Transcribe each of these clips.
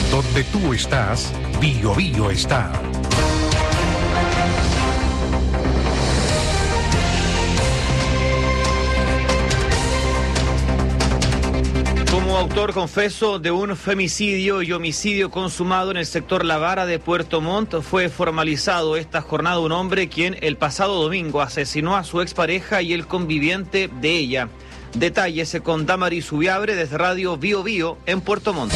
Donde tú estás, Bio Bio está. Como autor confeso de un femicidio y homicidio consumado en el sector La Vara de Puerto Montt, fue formalizado esta jornada un hombre quien el pasado domingo asesinó a su expareja y el conviviente de ella. Detalles con Damaris Ubiabre desde Radio Bio Bio en Puerto Montt.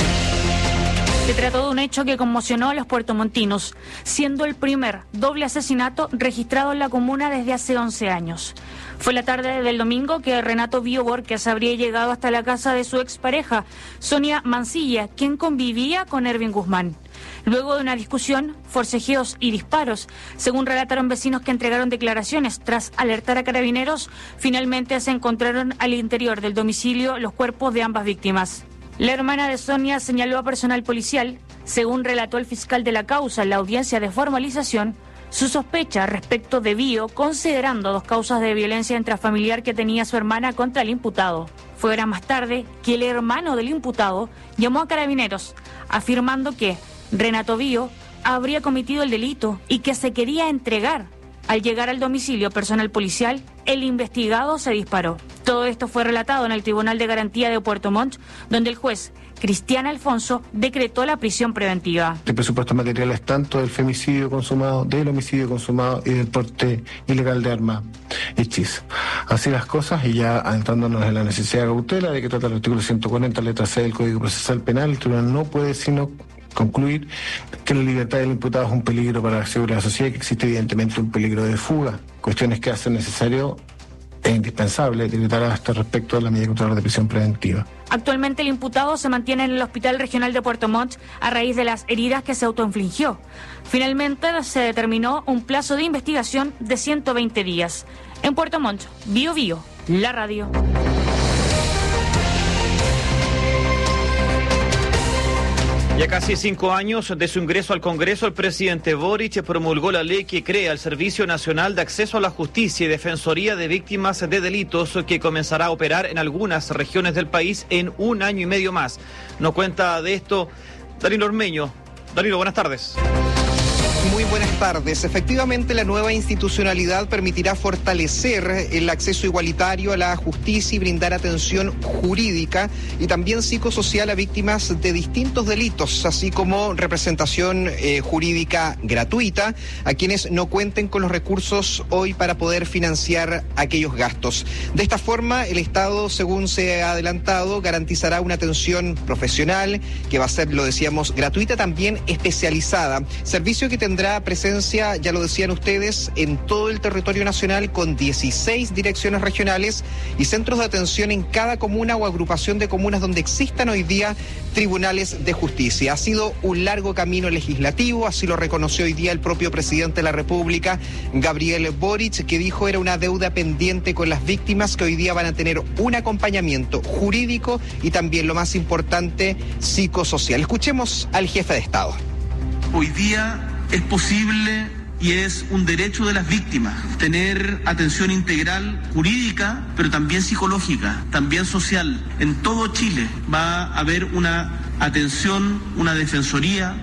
Se trató de un hecho que conmocionó a los puertomontinos, siendo el primer doble asesinato registrado en la comuna desde hace 11 años. Fue la tarde del domingo que Renato Bio Borges habría llegado hasta la casa de su expareja, Sonia Mancilla, quien convivía con Ervin Guzmán. Luego de una discusión, forcejeos y disparos, según relataron vecinos que entregaron declaraciones tras alertar a carabineros, finalmente se encontraron al interior del domicilio los cuerpos de ambas víctimas. La hermana de Sonia señaló a personal policial, según relató el fiscal de la causa en la audiencia de formalización, su sospecha respecto de Bio, considerando 2 causas de violencia intrafamiliar que tenía su hermana contra el imputado. Fue horas más tarde que el hermano del imputado llamó a carabineros, afirmando que Renato Bio habría cometido el delito y que se quería entregar. Al llegar al domicilio personal policial, el investigado se disparó. Todo esto fue relatado en el Tribunal de Garantía de Puerto Montt, donde el juez Cristian Alfonso decretó la prisión preventiva. De presupuestos materiales tanto del femicidio consumado, del homicidio consumado y del porte ilegal de arma hechizo. Así las cosas, y ya adentrándonos en la necesidad de cautela de que trata el artículo 140, letra C del Código Procesal Penal, el tribunal no puede sino concluir que la libertad del imputado es un peligro para la seguridad de la sociedad y que existe evidentemente un peligro de fuga, cuestiones que hacen necesario e indispensable decretar a este respecto la medida cautelar de prisión preventiva. Actualmente el imputado se mantiene en el Hospital Regional de Puerto Montt a raíz de las heridas que se autoinfligió. Finalmente se determinó un plazo de investigación de 120 días. En Puerto Montt, Bio Bio, la radio. Ya casi 5 años de su ingreso al Congreso, el presidente Boric promulgó la ley que crea el Servicio Nacional de Acceso a la Justicia y Defensoría de Víctimas de Delitos, que comenzará a operar en algunas regiones del país en 1 año y medio más. Nos cuenta de esto Danilo Ormeño. Danilo, buenas tardes. Muy buenas tardes. Efectivamente, la nueva institucionalidad permitirá fortalecer el acceso igualitario a la justicia y brindar atención jurídica y también psicosocial a víctimas de distintos delitos, así como representación jurídica gratuita a quienes no cuenten con los recursos hoy para poder financiar aquellos gastos. De esta forma, el Estado, según se ha adelantado, garantizará una atención profesional que va a ser, lo decíamos, gratuita, también especializada. Servicio que tendrá presencia, ya lo decían ustedes, en todo el territorio nacional con 16 direcciones regionales y centros de atención en cada comuna o agrupación de comunas donde existan hoy día tribunales de justicia. Ha sido un largo camino legislativo, así lo reconoció hoy día el propio presidente de la República, Gabriel Boric, que dijo era una deuda pendiente con las víctimas que hoy día van a tener un acompañamiento jurídico y también, lo más importante, psicosocial. Escuchemos al jefe de Estado. Hoy día es posible y es un derecho de las víctimas tener atención integral jurídica, pero también psicológica, también social. En todo Chile va a haber una atención, una defensoría.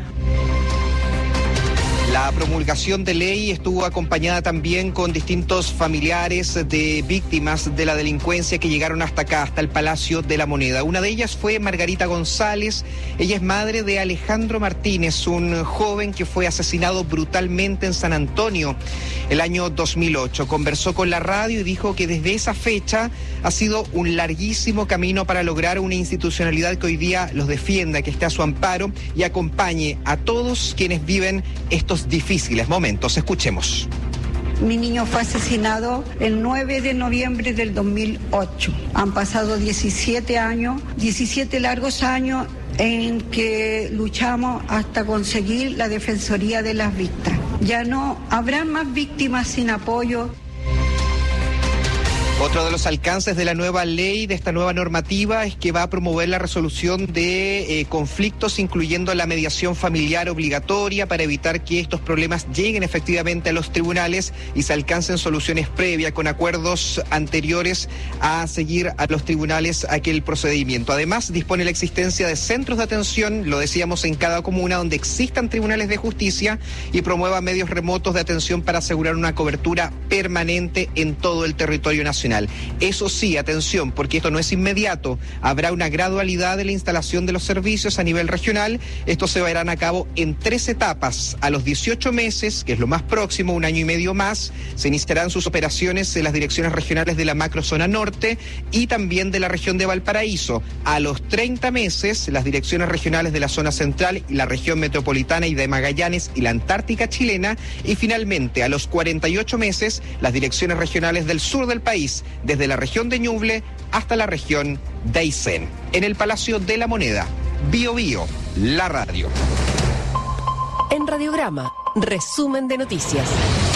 La promulgación de ley estuvo acompañada también con distintos familiares de víctimas de la delincuencia que llegaron hasta acá, hasta el Palacio de la Moneda. Una de ellas fue Margarita González. Ella es madre de Alejandro Martínez, un joven que fue asesinado brutalmente en San Antonio el año 2008. Conversó con la radio y dijo que desde esa fecha ha sido un larguísimo camino para lograr una institucionalidad que hoy día los defienda, que esté a su amparo y acompañe a todos quienes viven estos difíciles momentos. Escuchemos. Mi niño fue asesinado el 9 de noviembre del 2008. Han pasado 17 años, 17 largos años en que luchamos hasta conseguir la Defensoría de las Víctimas. Ya no habrá más víctimas sin apoyo. Otro de los alcances de la nueva ley, de esta nueva normativa, es que va a promover la resolución de conflictos, incluyendo la mediación familiar obligatoria, para evitar que estos problemas lleguen efectivamente a los tribunales y se alcancen soluciones previas con acuerdos anteriores a seguir a los tribunales aquel procedimiento. Además, dispone la existencia de centros de atención, lo decíamos, en cada comuna donde existan tribunales de justicia, y promueva medios remotos de atención para asegurar una cobertura permanente en todo el territorio nacional. Eso sí, atención, porque esto no es inmediato. Habrá una gradualidad de la instalación de los servicios a nivel regional. Estos se llevarán a cabo en 3 etapas. A los 18 meses, que es lo más próximo, 1 año y medio más, se iniciarán sus operaciones en las direcciones regionales de la macrozona norte y también de la región de Valparaíso. A los 30 meses, las direcciones regionales de la zona central y la región metropolitana y de Magallanes y la Antártica chilena. Y finalmente, a los 48 meses, las direcciones regionales del sur del país, desde la región de Ñuble hasta la región de Aysén. En el Palacio de la Moneda, Bio Bio, la radio. En Radiograma, resumen de noticias.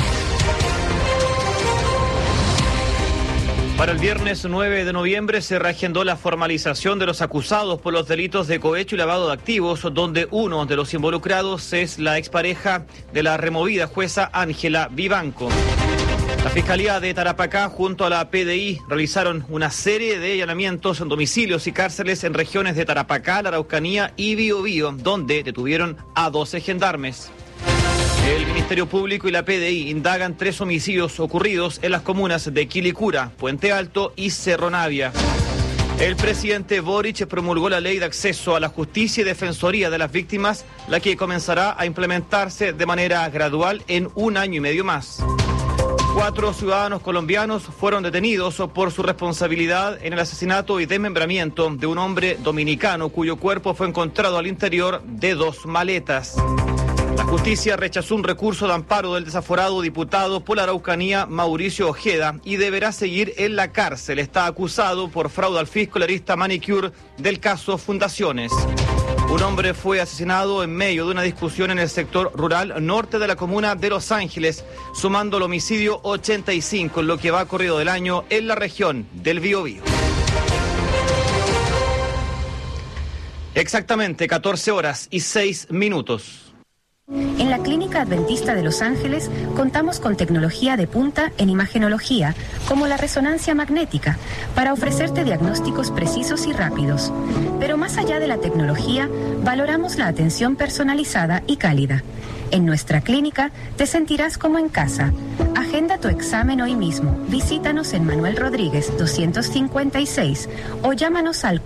Para el viernes 9 de noviembre se reagendó la formalización de los acusados por los delitos de cohecho y lavado de activos, donde uno de los involucrados es la expareja de la removida jueza Ángela Vivanco. La Fiscalía de Tarapacá junto a la PDI realizaron una serie de allanamientos en domicilios y cárceles en regiones de Tarapacá, la Araucanía y Biobío, donde detuvieron a 12 gendarmes. El Ministerio Público y la PDI indagan 3 homicidios ocurridos en las comunas de Quilicura, Puente Alto y Cerro Navia. El presidente Boric promulgó la Ley de Acceso a la Justicia y Defensoría de las Víctimas, la que comenzará a implementarse de manera gradual en 1 año y medio más. 4 ciudadanos colombianos fueron detenidos por su responsabilidad en el asesinato y desmembramiento de un hombre dominicano cuyo cuerpo fue encontrado al interior de 2 maletas. La justicia rechazó un recurso de amparo del desaforado diputado por la Araucanía Mauricio Ojeda y deberá seguir en la cárcel. Está acusado por fraude al fisco Larista Manicure del caso Fundaciones. Un hombre fue asesinado en medio de una discusión en el sector rural norte de la comuna de Los Ángeles, sumando el homicidio 85 en lo que va corrido del año en la región del Biobío. Exactamente 14:06. En la Clínica Adventista de Los Ángeles contamos con tecnología de punta en imagenología, como la resonancia magnética, para ofrecerte diagnósticos precisos y rápidos. Pero más allá de la tecnología, valoramos la atención personalizada y cálida. En nuestra clínica te sentirás como en casa. Agenda tu examen hoy mismo. Visítanos en Manuel Rodríguez 256 o llámanos al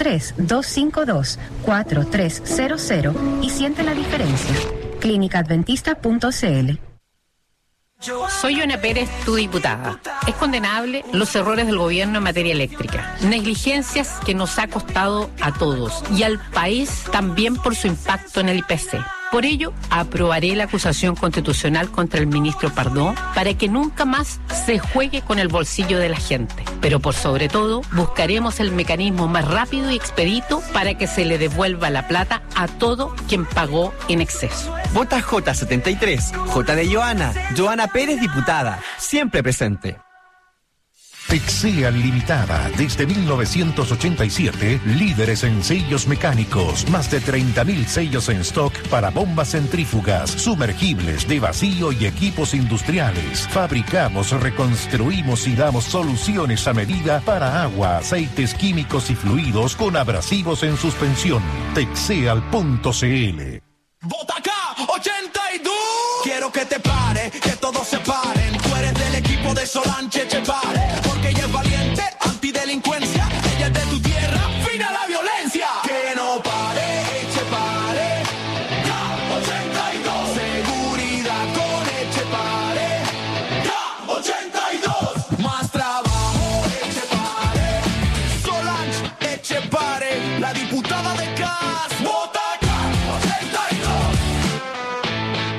43-252-4300 y siente la diferencia. clínicaadventista.cl. Soy Joana Pérez, tu diputada. Es condenable los errores del gobierno en materia eléctrica, negligencias que nos ha costado a todos y al país también por su impacto en el IPC. Por ello, aprobaré la acusación constitucional contra el ministro Pardo para que nunca más se juegue con el bolsillo de la gente. Pero por sobre todo, buscaremos el mecanismo más rápido y expedito para que se le devuelva la plata a todo quien pagó en exceso. Vota J73, J de Joana Pérez, diputada, siempre presente. Texea Limitada, desde 1987, líderes en sellos mecánicos, más de 30.000 sellos en stock para bombas centrífugas, sumergibles de vacío y equipos industriales. Fabricamos, reconstruimos y damos soluciones a medida para agua, aceites químicos y fluidos con abrasivos en suspensión. Texeal.cl. ¡Vota acá! ¡82! Quiero que te pare, que todos se paren. Tú eres del equipo de Solange Chepare. Porque ella es valiente, antidelincuencia. Ella es de tu tierra, fin a la violencia. Que no pare, Chepare. Ya, 82. Seguridad con Chepare. Ya, 82. Más trabajo, Chepare. Solange Chepare, la diputada de CAS. ¡Vota!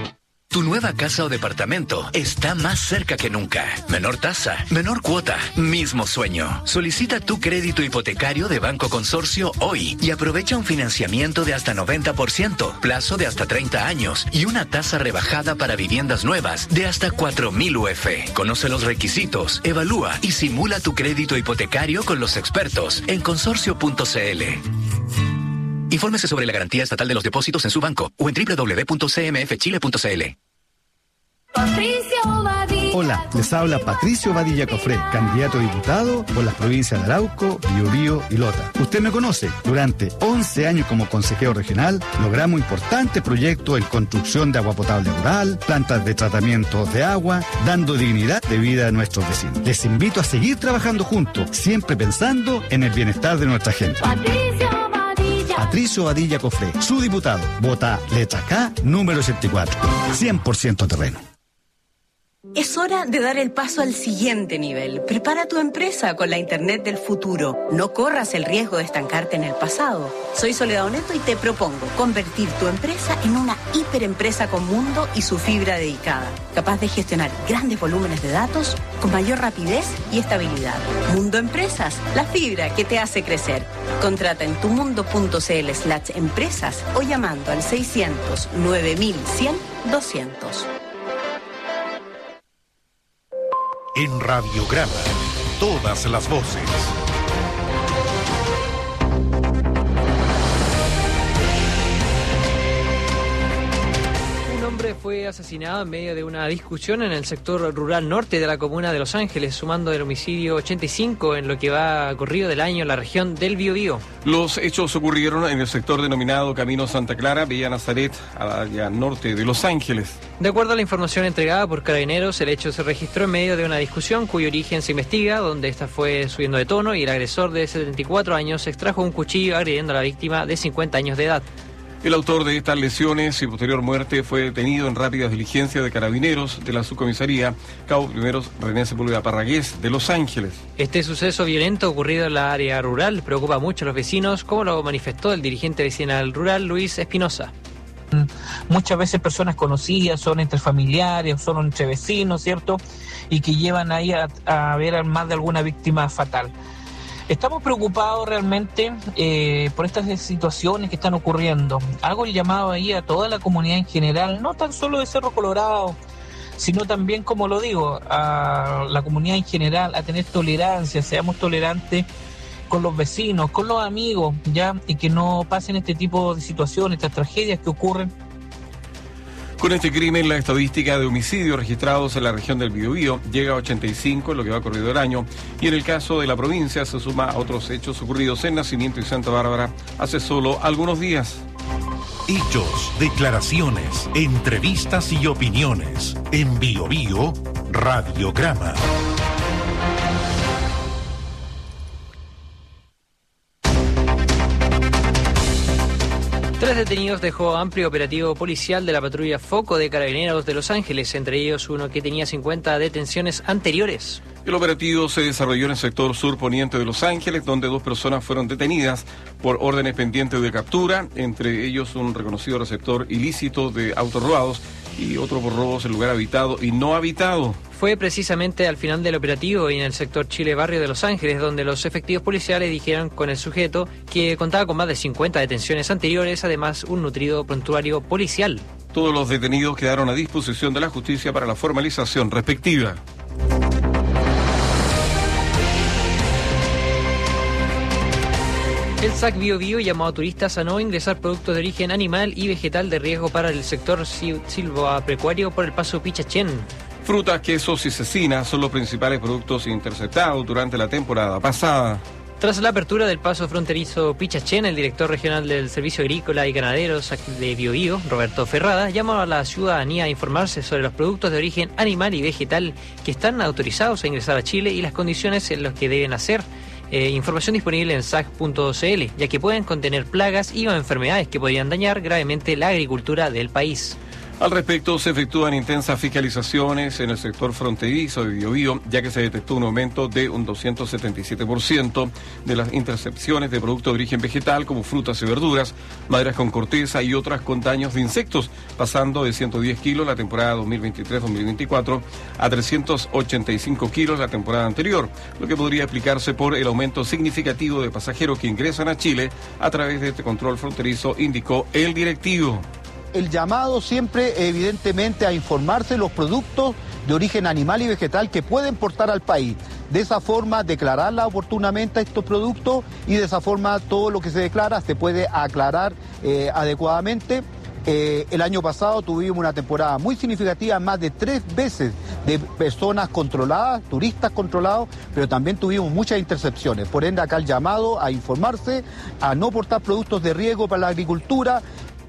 Tu nueva casa o departamento está más cerca que nunca. Menor tasa, menor cuota, mismo sueño. Solicita tu crédito hipotecario de Banco Consorcio hoy y aprovecha un financiamiento de hasta 90%, plazo de hasta 30 años y una tasa rebajada para viviendas nuevas de hasta 4.000 UF. Conoce los requisitos, evalúa y simula tu crédito hipotecario con los expertos en consorcio.cl. Infórmese sobre la garantía estatal de los depósitos en su banco o en www.cmfchile.cl. Hola, les habla Patricio Badilla Cofré, candidato a diputado por las provincias de Arauco, Biobío y Lota. Usted me conoce, durante 11 años como consejero regional logramos importantes proyectos en construcción de agua potable rural, plantas de tratamiento de agua, dando dignidad de vida a nuestros vecinos. Les invito a seguir trabajando juntos, siempre pensando en el bienestar de nuestra gente. Patricio Badilla Cofré, su diputado. Vota letra K, número 84. 100% terreno. Es hora de dar el paso al siguiente nivel. Prepara tu empresa con la Internet del futuro. No corras el riesgo de estancarte en el pasado. Soy Soledad Oneto y te propongo convertir tu empresa en una hiperempresa con mundo y su fibra dedicada, capaz de gestionar grandes volúmenes de datos con mayor rapidez y estabilidad. Mundo Empresas, la fibra que te hace crecer. Contrata en tumundo.cl/empresas o llamando al 600 9100 200. En Radiograma, todas las voces. Un hombre fue asesinado en medio de una discusión en el sector rural norte de la comuna de Los Ángeles, sumando el homicidio 85 en lo que va corrido del año en la región del Biobío. Los hechos ocurrieron en el sector denominado Camino Santa Clara, Villa Nazaret, allá norte de Los Ángeles. De acuerdo a la información entregada por Carabineros, el hecho se registró en medio de una discusión cuyo origen se investiga, donde esta fue subiendo de tono y el agresor de 74 años extrajo un cuchillo agrediendo a la víctima de 50 años de edad. El autor de estas lesiones y posterior muerte fue detenido en rápidas diligencias de Carabineros de la subcomisaría Cabo Primeros René Sepúlveda Parragués de Los Ángeles. Este suceso violento ocurrido en la área rural preocupa mucho a los vecinos, como lo manifestó el dirigente vecinal rural Luis Espinosa. Muchas veces personas conocidas, son entre familiares, son entre vecinos, ¿cierto? Y que llevan ahí a ver más de alguna víctima fatal. Estamos preocupados realmente por estas situaciones que están ocurriendo. Hago el llamado ahí a toda la comunidad en general, no tan solo de Cerro Colorado, sino también, como lo digo, a la comunidad en general, a tener tolerancia, seamos tolerantes con los vecinos, con los amigos, ya, y que no pasen este tipo de situaciones, estas tragedias que ocurren. Con este crimen, la estadística de homicidios registrados en la región del Biobío llega a 85 en lo que va corrido el año, y en el caso de la provincia se suma a otros hechos ocurridos en Nacimiento y Santa Bárbara hace solo algunos días. Hechos, declaraciones, entrevistas y opiniones. En Biobío, Radiograma. Tres detenidos dejó amplio operativo policial de la patrulla Foco de Carabineros de Los Ángeles, entre ellos uno que tenía 50 detenciones anteriores. El operativo se desarrolló en el sector sur-poniente de Los Ángeles, donde 2 personas fueron detenidas por órdenes pendientes de captura, entre ellos un reconocido receptor ilícito de autos robados y otro por robos en lugar habitado y no habitado. Fue precisamente al final del operativo y en el sector Chile Barrio de Los Ángeles, donde los efectivos policiales dijeron con el sujeto que contaba con más de 50 detenciones anteriores, además un nutrido prontuario policial. Todos los detenidos quedaron a disposición de la justicia para la formalización respectiva. El SAC Biobío llamó a turistas a no ingresar productos de origen animal y vegetal de riesgo para el sector silvopecuario por el paso Pichachén. Frutas, quesos y cecinas son los principales productos interceptados durante la temporada pasada. Tras la apertura del paso fronterizo Pichachén, el director regional del Servicio Agrícola y Ganadero de Biobío, Roberto Ferrada, llamó a la ciudadanía a informarse sobre los productos de origen animal y vegetal que están autorizados a ingresar a Chile y las condiciones en las que deben hacer. Información disponible en sac.cl, ya que pueden contener plagas y o enfermedades que podrían dañar gravemente la agricultura del país. Al respecto, se efectúan intensas fiscalizaciones en el sector fronterizo de Biobío, ya que se detectó un aumento de un 277% de las intercepciones de productos de origen vegetal, como frutas y verduras, maderas con corteza y otras con daños de insectos, pasando de 110 kilos la temporada 2023-2024 a 385 kilos la temporada anterior, lo que podría explicarse por el aumento significativo de pasajeros que ingresan a Chile a través de este control fronterizo, indicó el directivo. El llamado siempre, evidentemente, a informarse de los productos de origen animal y vegetal que pueden portar al país. De esa forma, declararla oportunamente a estos productos y de esa forma todo lo que se declara se puede aclarar adecuadamente. El año pasado tuvimos una temporada muy significativa, más de 3 veces de personas controladas, turistas controlados, pero también tuvimos muchas intercepciones. Por ende, acá el llamado a informarse, a no portar productos de riesgo para la agricultura.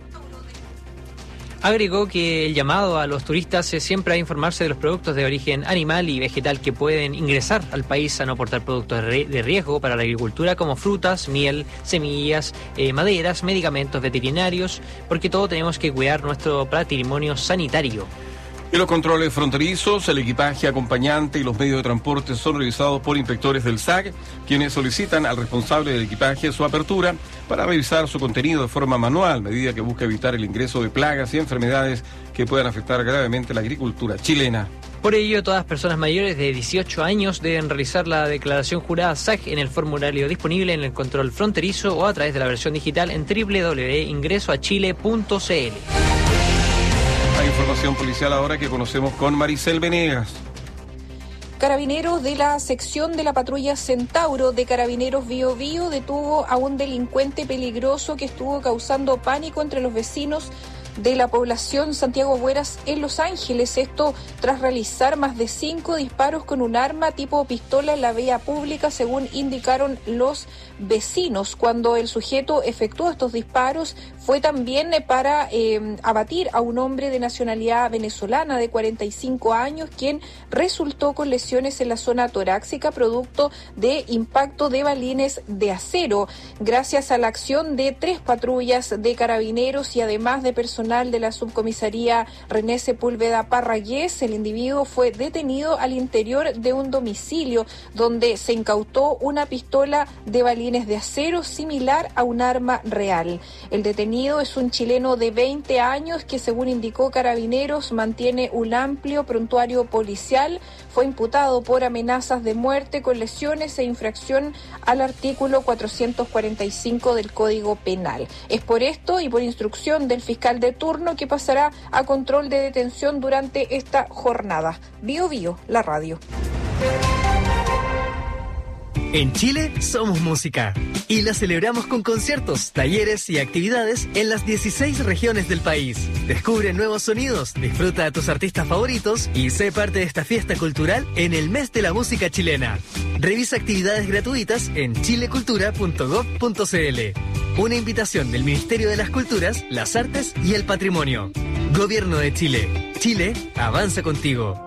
Agregó que el llamado a los turistas es siempre a informarse de los productos de origen animal y vegetal que pueden ingresar al país, a no portar productos de riesgo para la agricultura como frutas, miel, semillas, maderas, medicamentos veterinarios, porque todos tenemos que cuidar nuestro patrimonio sanitario. En los controles fronterizos, el equipaje acompañante y los medios de transporte son revisados por inspectores del SAC, quienes solicitan al responsable del equipaje su apertura para revisar su contenido de forma manual, medida que busca evitar el ingreso de plagas y enfermedades que puedan afectar gravemente la agricultura chilena. Por ello, todas las personas mayores de 18 años deben realizar la declaración jurada SAC en el formulario disponible en el control fronterizo o a través de la versión digital en www.ingresoachile.cl. Hay información policial ahora que conocemos con Maricel Venegas. Carabineros de la sección de la patrulla Centauro de Carabineros Biobío detuvo a un delincuente peligroso que estuvo causando pánico entre los vecinos de la población Santiago Bueras en Los Ángeles. Esto tras realizar más de 5 disparos con un arma tipo pistola en la vía pública, según indicaron los vecinos. Cuando el sujeto efectuó estos disparos fue también para abatir a un hombre de nacionalidad venezolana de 45 años, quien resultó con lesiones en la zona torácica producto de impacto de balines de acero. Gracias a la acción de 3 patrullas de carabineros y además de personal de la subcomisaría René Sepúlveda Parragués, el individuo fue detenido al interior de un domicilio donde se incautó una pistola de balines de acero similar a un arma real. El detenido es un chileno de 20 años que, según indicó Carabineros, mantiene un amplio prontuario policial. Fue imputado por amenazas de muerte con lesiones e infracción al artículo 445 del Código Penal. Es por esto y por instrucción del fiscal de turno que pasará a control de detención durante esta jornada. Biobío, la radio. En Chile somos música y la celebramos con conciertos, talleres y actividades en las 16 regiones del país. Descubre nuevos sonidos, disfruta de tus artistas favoritos y sé parte de esta fiesta cultural en el mes de la música chilena. Revisa actividades gratuitas en chilecultura.gov.cl. Una invitación del Ministerio de las Culturas, las Artes y el Patrimonio. Gobierno de Chile. Chile avanza contigo.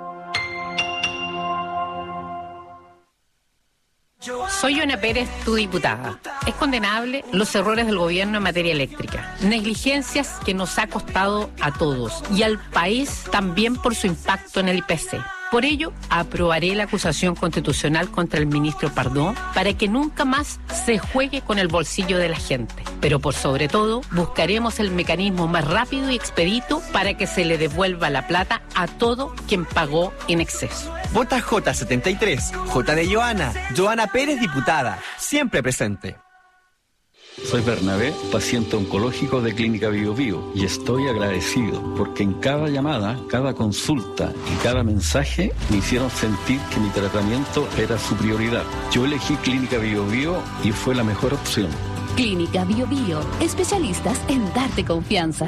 Soy Joana Pérez, tu diputada. Es condenable los errores del gobierno en materia eléctrica. Negligencias que nos ha costado a todos y al país también por su impacto en el IPC. Por ello, aprobaré la acusación constitucional contra el ministro Pardón para que nunca más se juegue con el bolsillo de la gente. Pero por sobre todo, buscaremos el mecanismo más rápido y expedito para que se le devuelva la plata a todo quien pagó en exceso. Vota J73, J de Joana, Joana Pérez, diputada, siempre presente. Soy Bernabé, paciente oncológico de Clínica Biobío, y estoy agradecido porque en cada llamada, cada consulta y cada mensaje me hicieron sentir que mi tratamiento era su prioridad. Yo elegí Clínica Biobío y fue la mejor opción. Clínica Biobío, especialistas en darte confianza.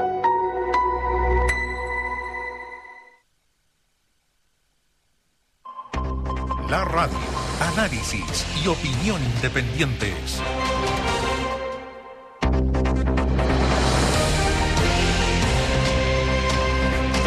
La radio, análisis y opinión independientes.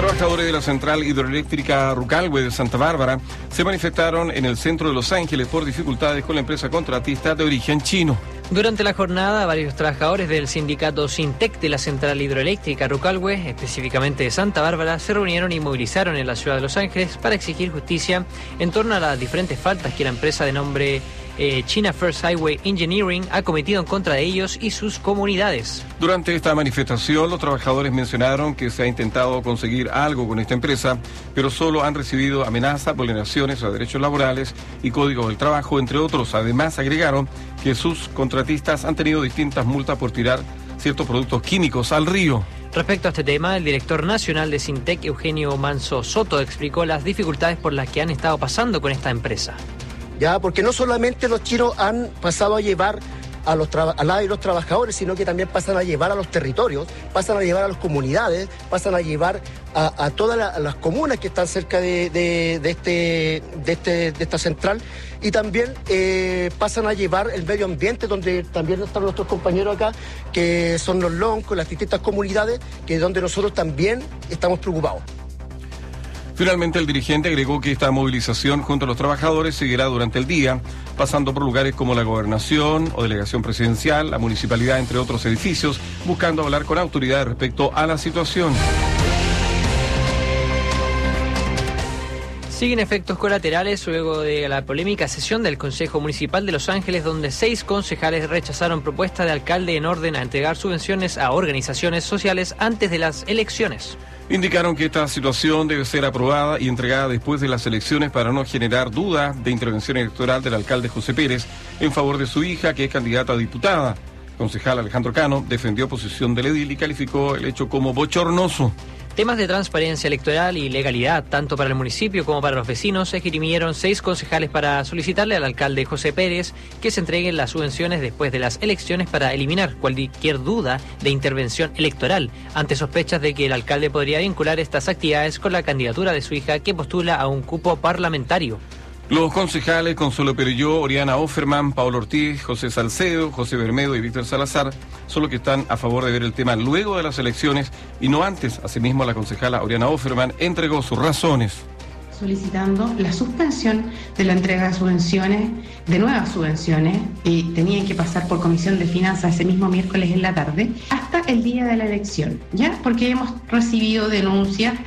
Trabajadores de la central hidroeléctrica Rucalhue de Santa Bárbara se manifestaron en el centro de Los Ángeles por dificultades con la empresa contratista de origen chino. Durante la jornada, varios trabajadores del sindicato Sintec de la central hidroeléctrica Rucalhue, específicamente de Santa Bárbara, se reunieron y movilizaron en la ciudad de Los Ángeles para exigir justicia en torno a las diferentes faltas que la empresa de nombre China First Highway Engineering ha cometido en contra de ellos y sus comunidades. Durante esta manifestación, los trabajadores mencionaron que se ha intentado conseguir algo con esta empresa, pero solo han recibido amenazas, vulneraciones a derechos laborales y códigos del trabajo, entre otros. Además, agregaron que sus contratistas han tenido distintas multas por tirar ciertos productos químicos al río. Respecto a este tema, el director nacional de Sintec, Eugenio Manso Soto, explicó las dificultades por las que han estado pasando con esta empresa. Ya, porque no solamente los chinos han pasado a llevar al lado de los trabajadores, sino que también pasan a llevar a los territorios, pasan a llevar a las comunidades, pasan a llevar a todas las comunas que están cerca de esta central, y también pasan a llevar el medio ambiente, donde también están nuestros compañeros acá, que son los loncos, las distintas comunidades, que es donde nosotros también estamos preocupados. Finalmente, el dirigente agregó que esta movilización junto a los trabajadores seguirá durante el día, pasando por lugares como la Gobernación o Delegación Presidencial, la Municipalidad, entre otros edificios, buscando hablar con autoridades respecto a la situación. Siguen efectos colaterales luego de la polémica sesión del Consejo Municipal de Los Ángeles, donde 6 concejales rechazaron propuesta de alcalde en orden a entregar subvenciones a organizaciones sociales antes de las elecciones. Indicaron que esta situación debe ser aprobada y entregada después de las elecciones para no generar duda de intervención electoral del alcalde José Pérez en favor de su hija, que es candidata a diputada. El concejal Alejandro Cano defendió posición del edil y calificó el hecho como bochornoso. Temas de transparencia electoral y legalidad, tanto para el municipio como para los vecinos, esgrimieron 6 concejales para solicitarle al alcalde José Pérez que se entreguen las subvenciones después de las elecciones para eliminar cualquier duda de intervención electoral, ante sospechas de que el alcalde podría vincular estas actividades con la candidatura de su hija, que postula a un cupo parlamentario. Los concejales Consuelo Perelló, Oriana Offerman, Paulo Ortiz, José Salcedo, José Bermedo y Víctor Salazar son los que están a favor de ver el tema luego de las elecciones y no antes. Asimismo, la concejala Oriana Offerman entregó sus razones. Solicitando la suspensión de la entrega de subvenciones, de nuevas subvenciones, y tenían que pasar por Comisión de Finanzas ese mismo miércoles en la tarde, hasta el día de la elección, ¿ya? Porque hemos recibido denuncias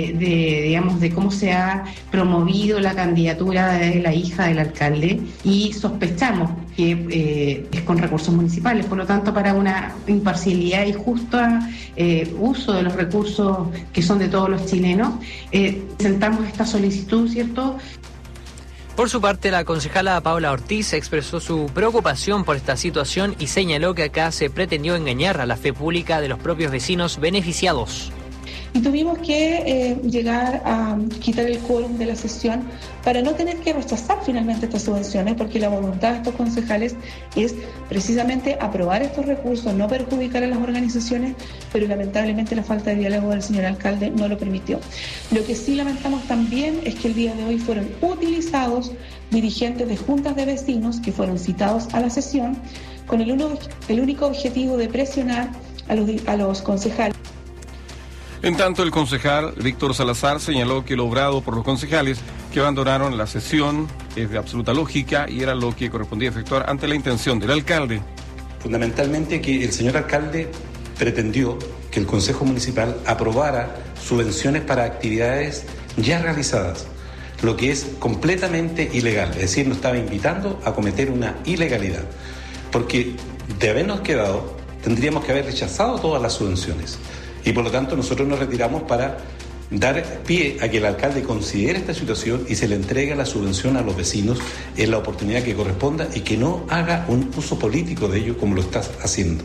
de cómo se ha promovido la candidatura de la hija del alcalde, y sospechamos que es con recursos municipales, por lo tanto, para una imparcialidad y justo uso de los recursos que son de todos los chilenos, presentamos esta solicitud, ¿cierto? Por su parte, la concejala Paula Ortiz expresó su preocupación por esta situación y señaló que acá se pretendió engañar a la fe pública de los propios vecinos beneficiados. Y tuvimos que llegar a quitar el quórum de la sesión para no tener que rechazar finalmente estas subvenciones, porque la voluntad de estos concejales es precisamente aprobar estos recursos, no perjudicar a las organizaciones, pero lamentablemente la falta de diálogo del señor alcalde no lo permitió. Lo que sí lamentamos también es que el día de hoy fueron utilizados dirigentes de juntas de vecinos que fueron citados a la sesión con el único objetivo de presionar a los concejales. En tanto, el concejal Víctor Salazar señaló que lo obrado por los concejales que abandonaron la sesión es de absoluta lógica y era lo que correspondía efectuar ante la intención del alcalde. Fundamentalmente que el señor alcalde pretendió que el Consejo Municipal aprobara subvenciones para actividades ya realizadas, lo que es completamente ilegal, es decir, nos estaba invitando a cometer una ilegalidad, porque de habernos quedado tendríamos que haber rechazado todas las subvenciones. Y por lo tanto nosotros nos retiramos para dar pie a que el alcalde considere esta situación y se le entregue la subvención a los vecinos en la oportunidad que corresponda y que no haga un uso político de ello como lo está haciendo.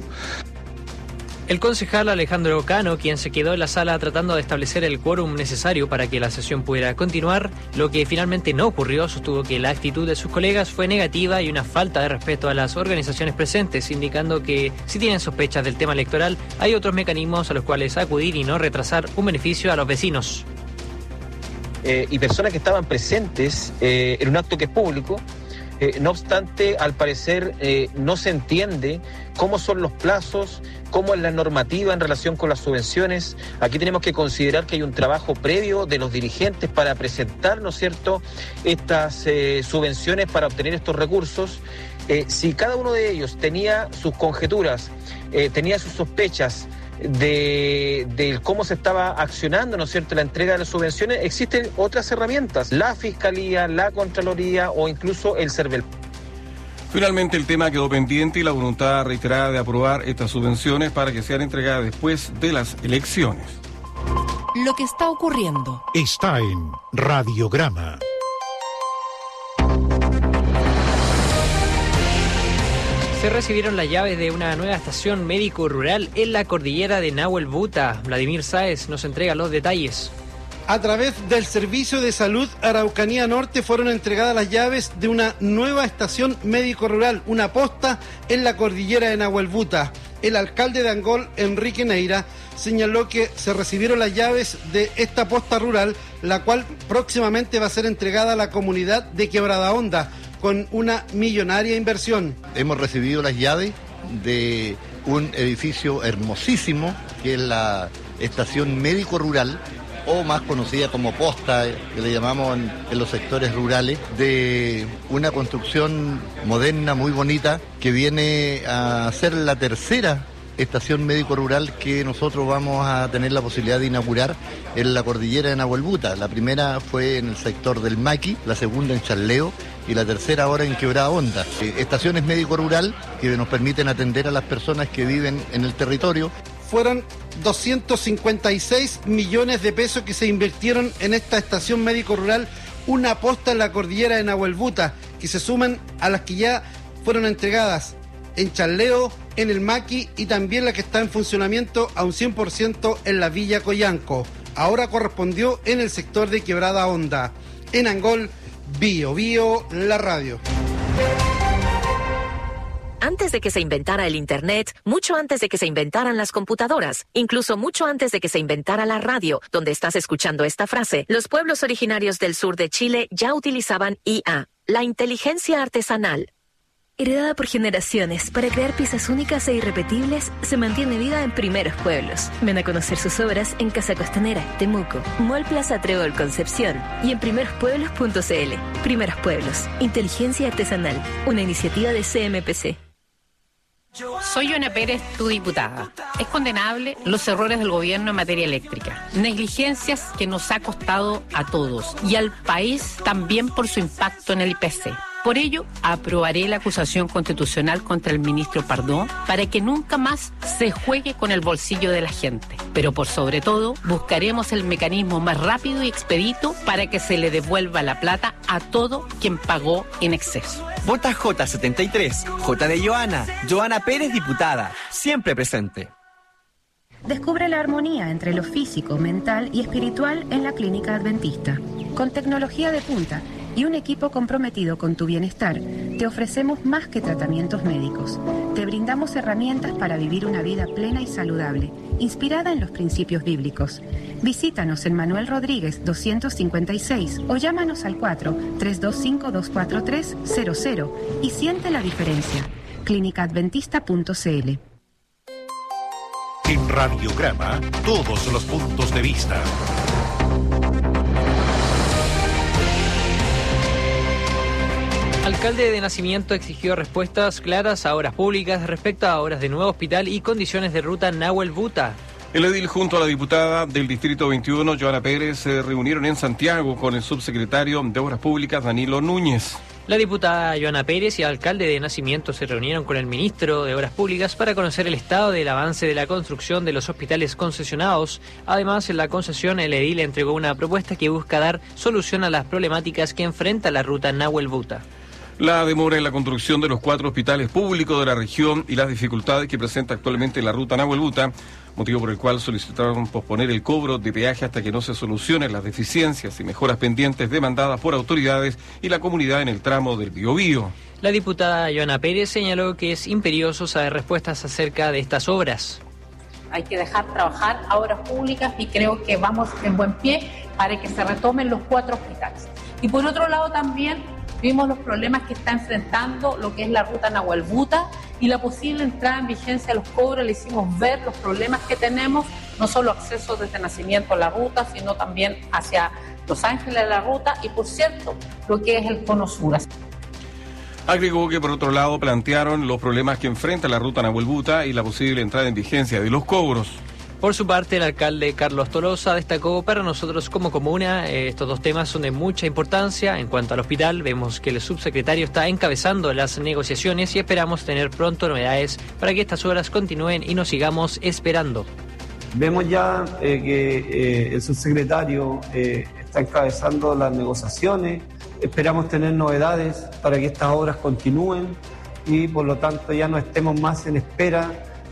El concejal Alejandro Cano, quien se quedó en la sala tratando de establecer el quórum necesario para que la sesión pudiera continuar, lo que finalmente no ocurrió, sostuvo que la actitud de sus colegas fue negativa y una falta de respeto a las organizaciones presentes, indicando que si tienen sospechas del tema electoral, hay otros mecanismos a los cuales acudir y no retrasar un beneficio a los vecinos. Y personas que estaban presentes en un acto que es público. No obstante, al parecer no se entiende cómo son los plazos, cómo es la normativa en relación con las subvenciones. Aquí tenemos que considerar que hay un trabajo previo de los dirigentes para presentar, ¿no es cierto?, estas subvenciones para obtener estos recursos. Si cada uno de ellos tenía sus conjeturas, tenía sus sospechas de cómo se estaba accionando, ¿no es cierto?, la entrega de las subvenciones, existen otras herramientas, la Fiscalía, la Contraloría o incluso el CERVEL. Finalmente el tema quedó pendiente y la voluntad reiterada de aprobar estas subvenciones para que sean entregadas después de las elecciones. Lo que está ocurriendo está en Radiograma. Se recibieron las llaves de una nueva estación médico-rural en la cordillera de Nahuel Buta. Vladimir Sáez nos entrega los detalles. A través del Servicio de Salud Araucanía Norte fueron entregadas las llaves de una nueva estación médico-rural, una posta en la cordillera de Nahuel Buta. El alcalde de Angol, Enrique Neira, señaló que se recibieron las llaves de esta posta rural, la cual próximamente va a ser entregada a la comunidad de Quebrada Honda, con una millonaria inversión. Hemos recibido las llaves de un edificio hermosísimo, que es la estación médico-rural, o más conocida como posta, que le llamamos en los sectores rurales, de una construcción moderna, muy bonita, que viene a ser la tercera estación médico-rural que nosotros vamos a tener la posibilidad de inaugurar en la cordillera de Nahuel Buta. La primera fue en el sector del Maqui, la segunda en Charleo y la tercera ahora en Quebrada Honda. Estaciones médico-rural que nos permiten atender a las personas que viven en el territorio. Fueron 256 millones de pesos que se invirtieron en esta estación médico-rural, una posta en la cordillera de Nahuel Buta, que se suman a las que ya fueron entregadas en Charleo, en el Maqui y también la que está en funcionamiento a un 100% en la Villa Coyanco. Ahora correspondió en el sector de Quebrada Honda. En Angol, Bio Bio, la radio. Antes de que se inventara el Internet, mucho antes de que se inventaran las computadoras, incluso mucho antes de que se inventara la radio, donde estás escuchando esta frase, los pueblos originarios del sur de Chile ya utilizaban IA, la inteligencia artesanal. Heredada por generaciones para crear piezas únicas e irrepetibles, se mantiene viva en Primeros Pueblos. Ven a conocer sus obras en Casa Costanera, Temuco, Mall Plaza Trébol Concepción y en primerospueblos.cl. Primeros Pueblos, inteligencia artesanal, una iniciativa de CMPC. Soy Joana Pérez, tu diputada. Es condenable los errores del gobierno en materia eléctrica. Negligencias que nos ha costado a todos y al país también por su impacto en el IPC. Por ello, aprobaré la acusación constitucional contra el ministro Pardo para que nunca más se juegue con el bolsillo de la gente. Pero por sobre todo, buscaremos el mecanismo más rápido y expedito para que se le devuelva la plata a todo quien pagó en exceso. Vota J73, J de Joana, Joana Pérez, diputada, siempre presente. Descubre la armonía entre lo físico, mental y espiritual en la Clínica Adventista. Con tecnología de punta y un equipo comprometido con tu bienestar, te ofrecemos más que tratamientos médicos. Te brindamos herramientas para vivir una vida plena y saludable, inspirada en los principios bíblicos. Visítanos en Manuel Rodríguez 256 o llámanos al 4-325-243-00 y siente la diferencia. clínicaadventista.cl. En Radiograma, todos los puntos de vista. Alcalde de Nacimiento exigió respuestas claras a obras públicas respecto a obras de nuevo hospital y condiciones de ruta Nahuel Buta. El edil junto a la diputada del Distrito 21, Joana Pérez, se reunieron en Santiago con el subsecretario de Obras Públicas, Danilo Núñez. La diputada Joana Pérez y el alcalde de Nacimiento se reunieron con el ministro de Obras Públicas para conocer el estado del avance de la construcción de los hospitales concesionados. Además, en la concesión, el edil entregó una propuesta que busca dar solución a las problemáticas que enfrenta la ruta Nahuel Buta. La demora en la construcción de los 4 hospitales públicos de la región y las dificultades que presenta actualmente la ruta Nahuel Buta, motivo por el cual solicitaron posponer el cobro de peaje hasta que no se solucionen las deficiencias y mejoras pendientes demandadas por autoridades y la comunidad en el tramo del Biobío. La diputada Joana Pérez señaló que es imperioso saber respuestas acerca de estas obras. Hay que dejar trabajar a obras públicas y creo que vamos en buen pie para que se retomen los 4 hospitales. Y por otro lado también vimos los problemas que está enfrentando lo que es la ruta Nahuel Buta y la posible entrada en vigencia de los cobros. Le hicimos ver los problemas que tenemos, no solo acceso desde Nacimiento a la ruta, sino también hacia Los Ángeles a la ruta y, por cierto, lo que es el Cono Sur. Agregó que por otro lado plantearon los problemas que enfrenta la ruta Nahuelbuta y la posible entrada en vigencia de los cobros. Por su parte, el alcalde Carlos Tolosa destacó: para nosotros como comuna estos dos temas son de mucha importancia. En cuanto al hospital, vemos que el subsecretario está encabezando las negociaciones y esperamos tener pronto novedades para que estas obras continúen y nos sigamos esperando. Vemos ya que el subsecretario está encabezando las negociaciones. Esperamos tener novedades para que estas obras continúen y por lo tanto ya no estemos más en espera.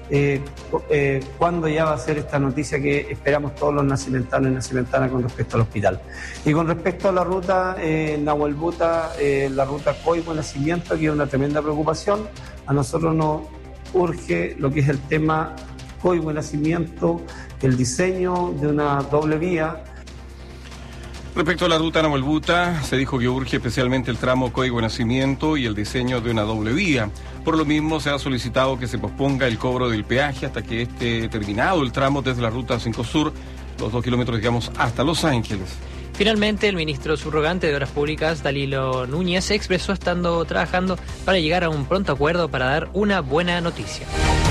¿Cuándo ya va a ser esta noticia que esperamos todos los nacimentanos y nacimentanas con respecto al hospital? Y con respecto a la ruta Nahuelbuta, la ruta Coihue-Nacimiento, que es una tremenda preocupación, a nosotros nos urge lo que es el tema Coihue-Nacimiento, el diseño de una doble vía. Respecto a la ruta Nahuelbuta, se dijo que urge especialmente el tramo Coihue-Nacimiento y el diseño de una doble vía. Por lo mismo, se ha solicitado que se posponga el cobro del peaje hasta que esté terminado el tramo desde la ruta 5 Sur, los 2 kilómetros, digamos, hasta Los Ángeles. Finalmente, el ministro subrogante de Obras Públicas, Danilo Núñez, expresó estando trabajando para llegar a un pronto acuerdo para dar una buena noticia.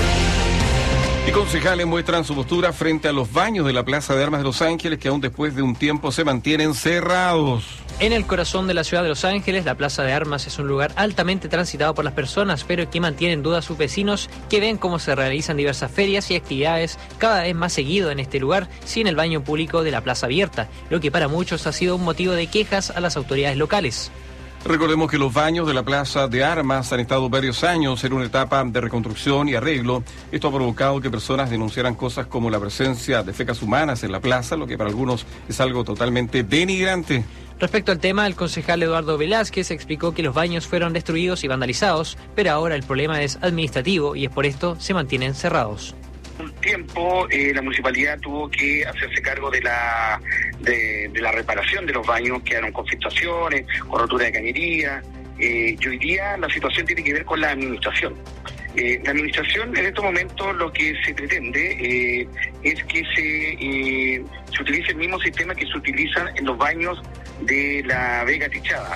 Y concejales muestran su postura frente a los baños de la Plaza de Armas de Los Ángeles, que aún después de un tiempo se mantienen cerrados. En el corazón de la ciudad de Los Ángeles, la Plaza de Armas es un lugar altamente transitado por las personas, pero que mantienen dudas sus vecinos, que ven cómo se realizan diversas ferias y actividades cada vez más seguido en este lugar, sin el baño público de la plaza abierta, lo que para muchos ha sido un motivo de quejas a las autoridades locales. Recordemos que los baños de la Plaza de Armas han estado varios años en una etapa de reconstrucción y arreglo. Esto ha provocado que personas denunciaran cosas como la presencia de fecas humanas en la plaza, lo que para algunos es algo totalmente denigrante. Respecto al tema, el concejal Eduardo Velázquez explicó que los baños fueron destruidos y vandalizados, pero ahora el problema es administrativo y es por esto se mantienen cerrados. Un tiempo la municipalidad tuvo que hacerse cargo de la reparación de los baños, quedaron con filtraciones, con rotura de cañería, y hoy día la situación tiene que ver con la administración. La administración en estos momentos lo que se pretende es que se utilice el mismo sistema que se utiliza en los baños de la Vega Techada.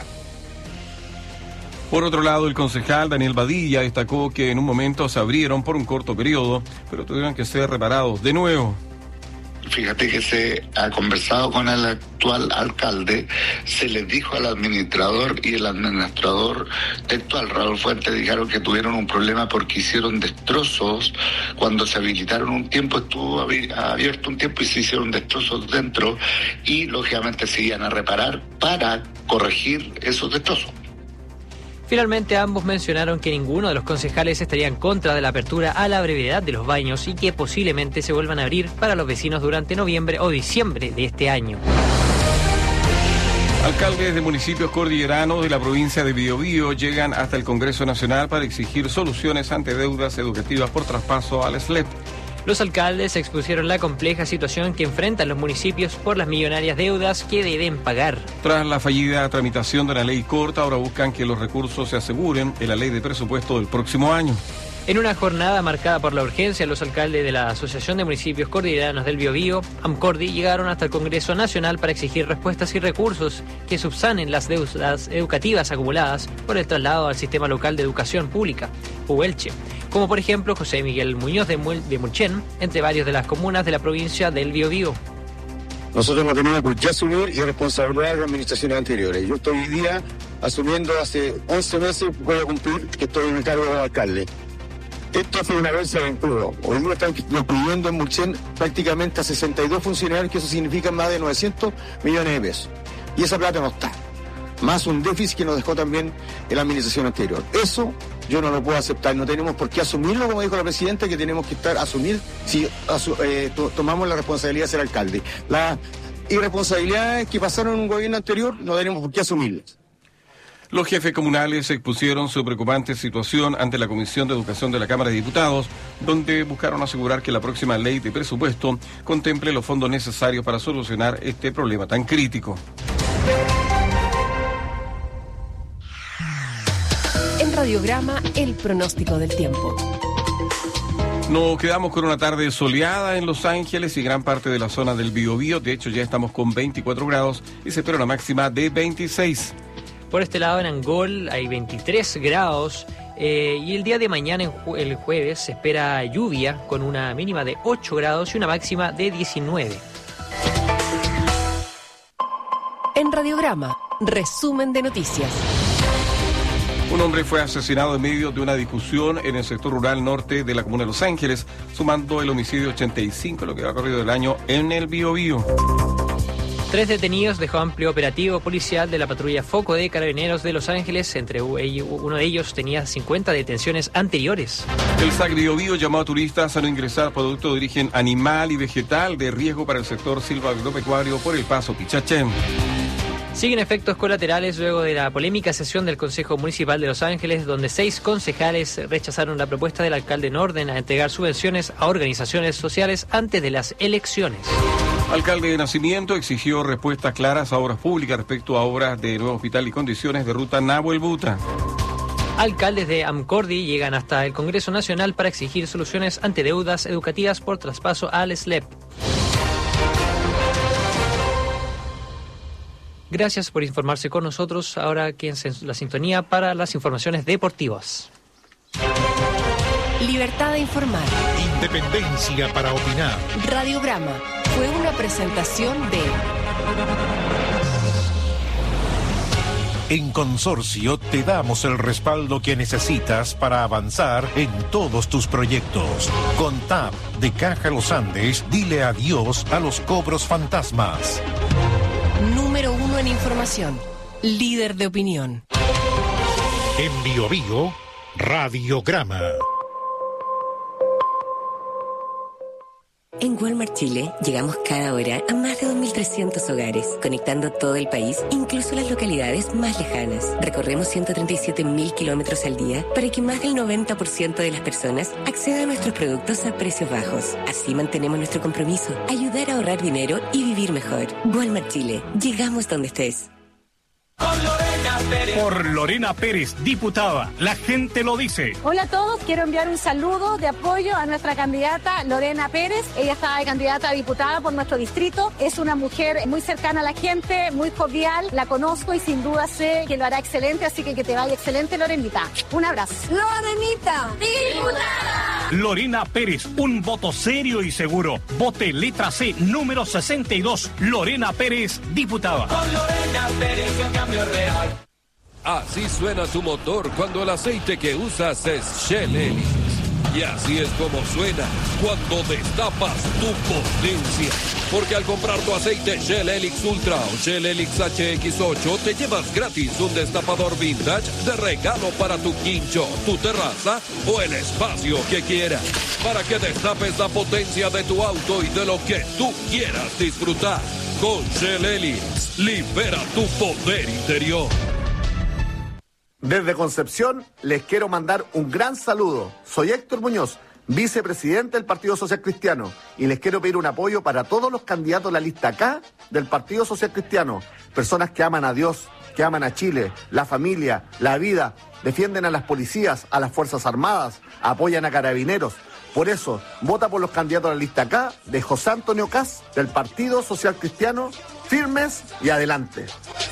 Por otro lado, el concejal Daniel Badilla destacó que en un momento se abrieron por un corto periodo, pero tuvieron que ser reparados de nuevo. Fíjate que se ha conversado con el actual alcalde, se les dijo al administrador y el administrador textual, Raúl Fuentes, dijeron que tuvieron un problema porque hicieron destrozos. Cuando se habilitaron un tiempo, estuvo abierto un tiempo y se hicieron destrozos dentro y lógicamente se iban a reparar para corregir esos destrozos. Finalmente, ambos mencionaron que ninguno de los concejales estaría en contra de la apertura a la brevedad de los baños y que posiblemente se vuelvan a abrir para los vecinos durante noviembre o diciembre de este año. Alcaldes de municipios cordilleranos de la provincia de Biobío llegan hasta el Congreso Nacional para exigir soluciones ante deudas educativas por traspaso al SLEP. Los alcaldes expusieron la compleja situación que enfrentan los municipios por las millonarias deudas que deben pagar. Tras la fallida tramitación de la ley corta, ahora buscan que los recursos se aseguren en la ley de presupuesto del próximo año. En una jornada marcada por la urgencia, los alcaldes de la Asociación de Municipios Cordilleranos del Biobío, AMCORDI, llegaron hasta el Congreso Nacional para exigir respuestas y recursos que subsanen las deudas educativas acumuladas por el traslado al Sistema Local de Educación Pública, UELCHE, como por ejemplo José Miguel Muñoz de Mulchen, entre varios de las comunas de la provincia del Biobío. Nosotros no tenemos por qué asumir irresponsabilidades de administraciones anteriores. Yo estoy hoy día asumiendo hace 11 meses, voy a cumplir que estoy en el cargo de alcalde. Esto fue una vez aventura. Hoy día están incluyendo en Mulchen prácticamente a 62 funcionarios, que eso significa más de 900 millones de pesos. Y esa plata no está. Más un déficit que nos dejó también en la administración anterior. Eso yo no lo puedo aceptar. No tenemos por qué asumirlo, como dijo la presidenta, que tenemos que asumir si tomamos la responsabilidad de ser alcalde. Las irresponsabilidades que pasaron en un gobierno anterior no tenemos por qué asumirlas. Los jefes comunales expusieron su preocupante situación ante la Comisión de Educación de la Cámara de Diputados, donde buscaron asegurar que la próxima ley de presupuesto contemple los fondos necesarios para solucionar este problema tan crítico. En Radio Radiograma, el pronóstico del tiempo. Nos quedamos con una tarde soleada en Los Ángeles y gran parte de la zona del Biobío. De hecho, ya estamos con 24 grados y se espera una máxima de 26. Por este lado, en Angol, hay 23 grados. Y el día de mañana, el jueves, se espera lluvia con una mínima de 8 grados y una máxima de 19. En Radiograma, resumen de noticias. Un hombre fue asesinado en medio de una discusión en el sector rural norte de la comuna de Los Ángeles, sumando el homicidio 85, lo que va corrido del año en el Biobío. 3 detenidos dejó amplio operativo policial de la patrulla Foco de Carabineros de Los Ángeles. Entre uno de ellos tenía 50 detenciones anteriores. El SAC Biobío llamó a turistas a no ingresar productos de origen animal y vegetal de riesgo para el sector silvagropecuario por el paso Pichachén. Siguen efectos colaterales luego de la polémica sesión del Consejo Municipal de Los Ángeles, donde 6 concejales rechazaron la propuesta del alcalde Norden a entregar subvenciones a organizaciones sociales antes de las elecciones. Alcalde de Nacimiento exigió respuestas claras a obras públicas respecto a obras de nuevo hospital y condiciones de ruta Nahuelbuta. Alcaldes de Amcordi llegan hasta el Congreso Nacional para exigir soluciones ante deudas educativas por traspaso al SLEP. Gracias por informarse con nosotros. Ahora quédense en la sintonía para las informaciones deportivas. Libertad de informar. Independencia para opinar. Radiograma fue una presentación de... En Consorcio te damos el respaldo que necesitas para avanzar en todos tus proyectos. Con TAP de Caja Los Andes, dile adiós a los cobros fantasmas. Número 1 en información. Líder de opinión. En Biobío, Radiograma. En Walmart Chile llegamos cada hora a más de 2.300 hogares, conectando todo el país, incluso las localidades más lejanas. Recorremos 137.000 kilómetros al día para que más del 90% de las personas accedan a nuestros productos a precios bajos. Así mantenemos nuestro compromiso, ayudar a ahorrar dinero y vivir mejor. Walmart Chile, llegamos donde estés. Por Lorena Pérez, diputada. La gente lo dice. Hola a todos, quiero enviar un saludo de apoyo a nuestra candidata Lorena Pérez. Ella está de candidata a diputada por nuestro distrito. Es una mujer muy cercana a la gente, muy jovial. La conozco y sin duda sé que lo hará excelente, así que te vaya excelente, Lorenita. Un abrazo. ¡Lorenita! ¡Diputada! Lorena Pérez, un voto serio y seguro. Vote letra C, número 62. Lorena Pérez, diputada. Con Lorena Pérez, el cambio real. Así suena tu motor cuando el aceite que usas es Shell Helix. Y así es como suena cuando destapas tu potencia. Porque al comprar tu aceite Shell Helix Ultra o Shell Helix HX8 te llevas gratis un destapador vintage de regalo para tu quincho, tu terraza o el espacio que quieras. Para que destapes la potencia de tu auto y de lo que tú quieras disfrutar. Con Shell Helix, libera tu poder interior. Desde Concepción les quiero mandar un gran saludo. Soy Héctor Muñoz, vicepresidente del Partido Social Cristiano, y les quiero pedir un apoyo para todos los candidatos de la lista K del Partido Social Cristiano. Personas que aman a Dios, que aman a Chile, la familia, la vida, defienden a las policías, a las Fuerzas Armadas, apoyan a Carabineros. Por eso, vota por los candidatos de la lista K de José Antonio Caz del Partido Social Cristiano, firmes y adelante.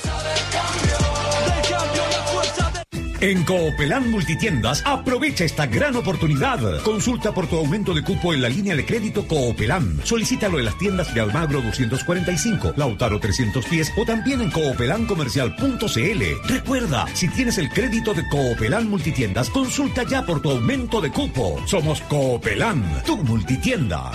En Coopelán Multitiendas, aprovecha esta gran oportunidad. Consulta por tu aumento de cupo en la línea de crédito Coopelán. Solicítalo en las tiendas de Almagro 245, Lautaro 310 o también en coopelancomercial.cl. Recuerda, si tienes el crédito de Coopelán Multitiendas, consulta ya por tu aumento de cupo. Somos Coopelán, tu multitienda.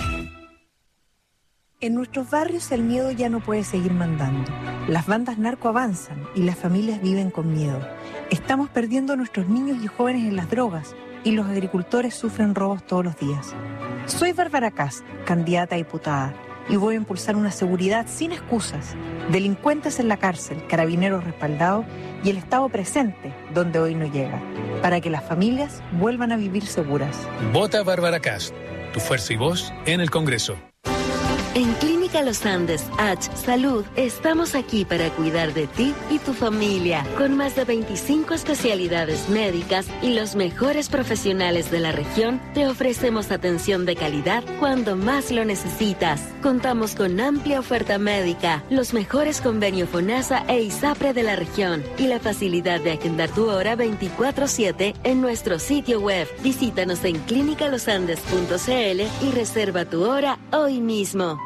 En nuestros barrios el miedo ya no puede seguir mandando. Las bandas narco avanzan y las familias viven con miedo. Estamos perdiendo a nuestros niños y jóvenes en las drogas y los agricultores sufren robos todos los días. Soy Bárbara Caz, candidata a diputada, y voy a impulsar una seguridad sin excusas, delincuentes en la cárcel, carabineros respaldados y el Estado presente donde hoy no llega, para que las familias vuelvan a vivir seguras. Vota Bárbara Caz, tu fuerza y voz en el Congreso. En Clínica Los Andes, H Salud, estamos aquí para cuidar de ti y tu familia, con más de 25 especialidades médicas y los mejores profesionales de la región. Te ofrecemos atención de calidad cuando más lo necesitas. Contamos con amplia oferta médica, los mejores convenios FONASA e ISAPRE de la región y la facilidad de agendar tu hora 24/7 en nuestro sitio web. Visítanos en clinicalosandes.cl y reserva tu hora hoy mismo.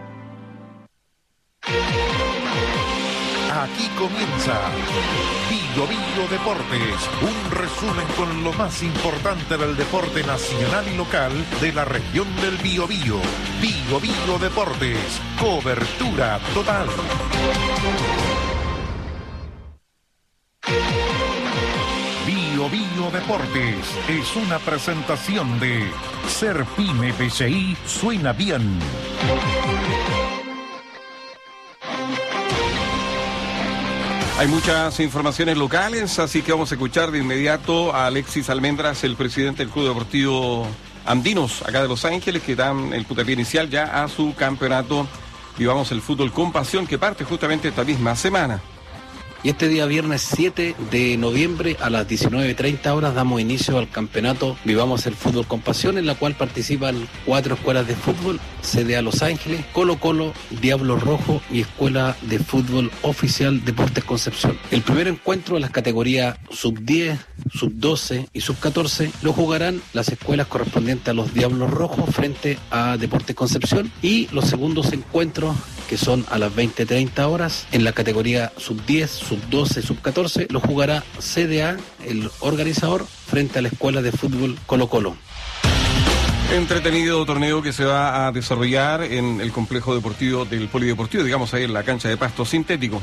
Aquí comienza Bio Bio Deportes, un resumen con lo más importante del deporte nacional y local de la región del Biobío. Bio Bio Deportes, cobertura total. Bio Bio Deportes es una presentación de Ser Pyme PCI suena bien. Hay muchas informaciones locales, así que vamos a escuchar de inmediato a Alexis Almendras, el presidente del Club Deportivo Andinos, acá de Los Ángeles, que dan el puntapié inicial ya a su campeonato Vivamos el Fútbol con Pasión, que parte justamente esta misma semana. Y este día viernes 7 de noviembre a las 19:30 horas damos inicio al campeonato Vivamos el Fútbol con Pasión, en la cual participan 4 escuelas de fútbol: CDA Los Ángeles, Colo Colo, Diablo Rojo y Escuela de Fútbol Oficial Deportes Concepción. El primer encuentro de las categorías sub-10, sub-12 y sub-14 lo jugarán las escuelas correspondientes a los Diablos Rojos frente a Deportes Concepción, y los segundos encuentros, que son a las 20:30 horas, en la categoría sub-10, sub-12, sub-14, lo jugará CDA, el organizador, frente a la Escuela de Fútbol Colo Colo. Entretenido torneo que se va a desarrollar en el complejo deportivo del Polideportivo, digamos ahí en la cancha de pasto sintético.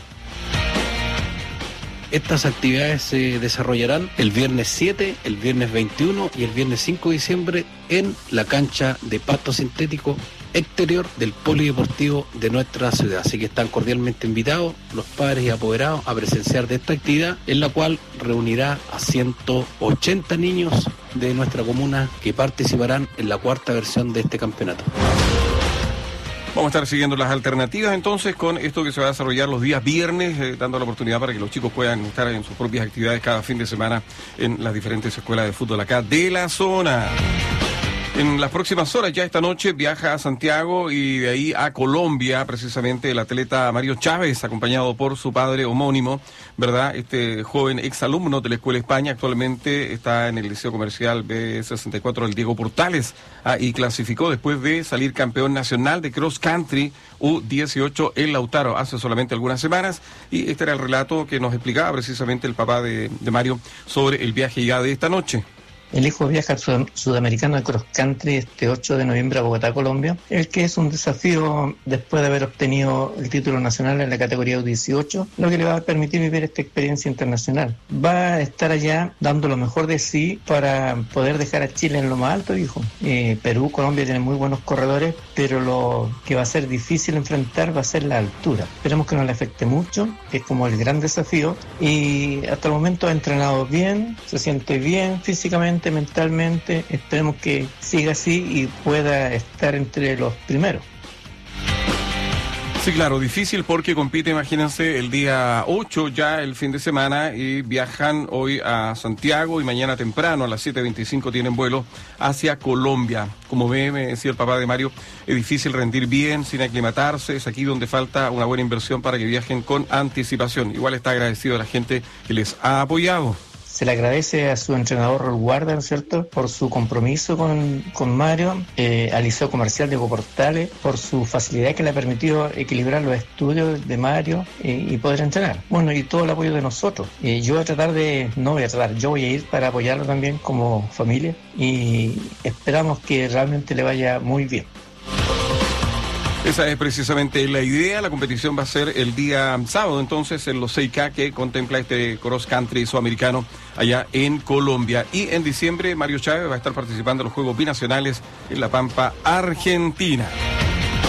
Estas actividades se desarrollarán el viernes 7, el viernes 21 y el viernes 5 de diciembre en la cancha de pasto sintético exterior del Polideportivo de nuestra ciudad. Así que están cordialmente invitados los padres y apoderados a presenciar de esta actividad, en la cual reunirá a 180 niños de nuestra comuna que participarán en la 4ª versión de este campeonato. Vamos a estar siguiendo las alternativas entonces con esto que se va a desarrollar los días viernes, dando la oportunidad para que los chicos puedan estar en sus propias actividades cada fin de semana en las diferentes escuelas de fútbol acá de la zona. En las próximas horas, ya esta noche, viaja a Santiago y de ahí a Colombia, precisamente el atleta Mario Chávez, acompañado por su padre homónimo, ¿verdad? Este joven exalumno de la Escuela España, actualmente está en el Liceo Comercial B64 del Diego Portales, y clasificó después de salir campeón nacional de cross country U18 en Lautaro hace solamente algunas semanas, y este era el relato que nos explicaba precisamente el papá de Mario sobre el viaje ya de esta noche. El hijo viaja al Sudamericano de Cross Country este 8 de noviembre a Bogotá, Colombia, el que es un desafío después de haber obtenido el título nacional en la categoría U18, lo que le va a permitir vivir esta experiencia internacional. Va a estar allá dando lo mejor de sí para poder dejar a Chile en lo más alto, dijo. Perú, Colombia tienen muy buenos corredores, pero lo que va a ser difícil enfrentar va a ser la altura. Esperemos que no le afecte mucho, que es como el gran desafío, y hasta el momento ha entrenado bien, se siente bien físicamente, mentalmente. Esperemos que siga así y pueda estar entre los primeros. Sí, claro, difícil porque compite, imagínense, el día 8 ya el fin de semana, y viajan hoy a Santiago y mañana temprano a las 7:25 tienen vuelo hacia Colombia. Como me decía el papá de Mario, es difícil rendir bien sin aclimatarse, es aquí donde falta una buena inversión para que viajen con anticipación. Igual está agradecido a la gente que les ha apoyado. Se le agradece a su entrenador Raúl Guarda, ¿no es cierto?, por su compromiso con Mario, al Liceo Comercial de Portales, por su facilidad que le ha permitido equilibrar los estudios de Mario y poder entrenar. Bueno, y todo el apoyo de nosotros. Yo voy a ir para apoyarlo también como familia, y esperamos que realmente le vaya muy bien. Esa es precisamente la idea. La competición va a ser el día sábado, entonces, en los 6K que contempla este cross country sudamericano allá en Colombia. Y en diciembre, Mario Chávez va a estar participando en los Juegos Binacionales en La Pampa, Argentina.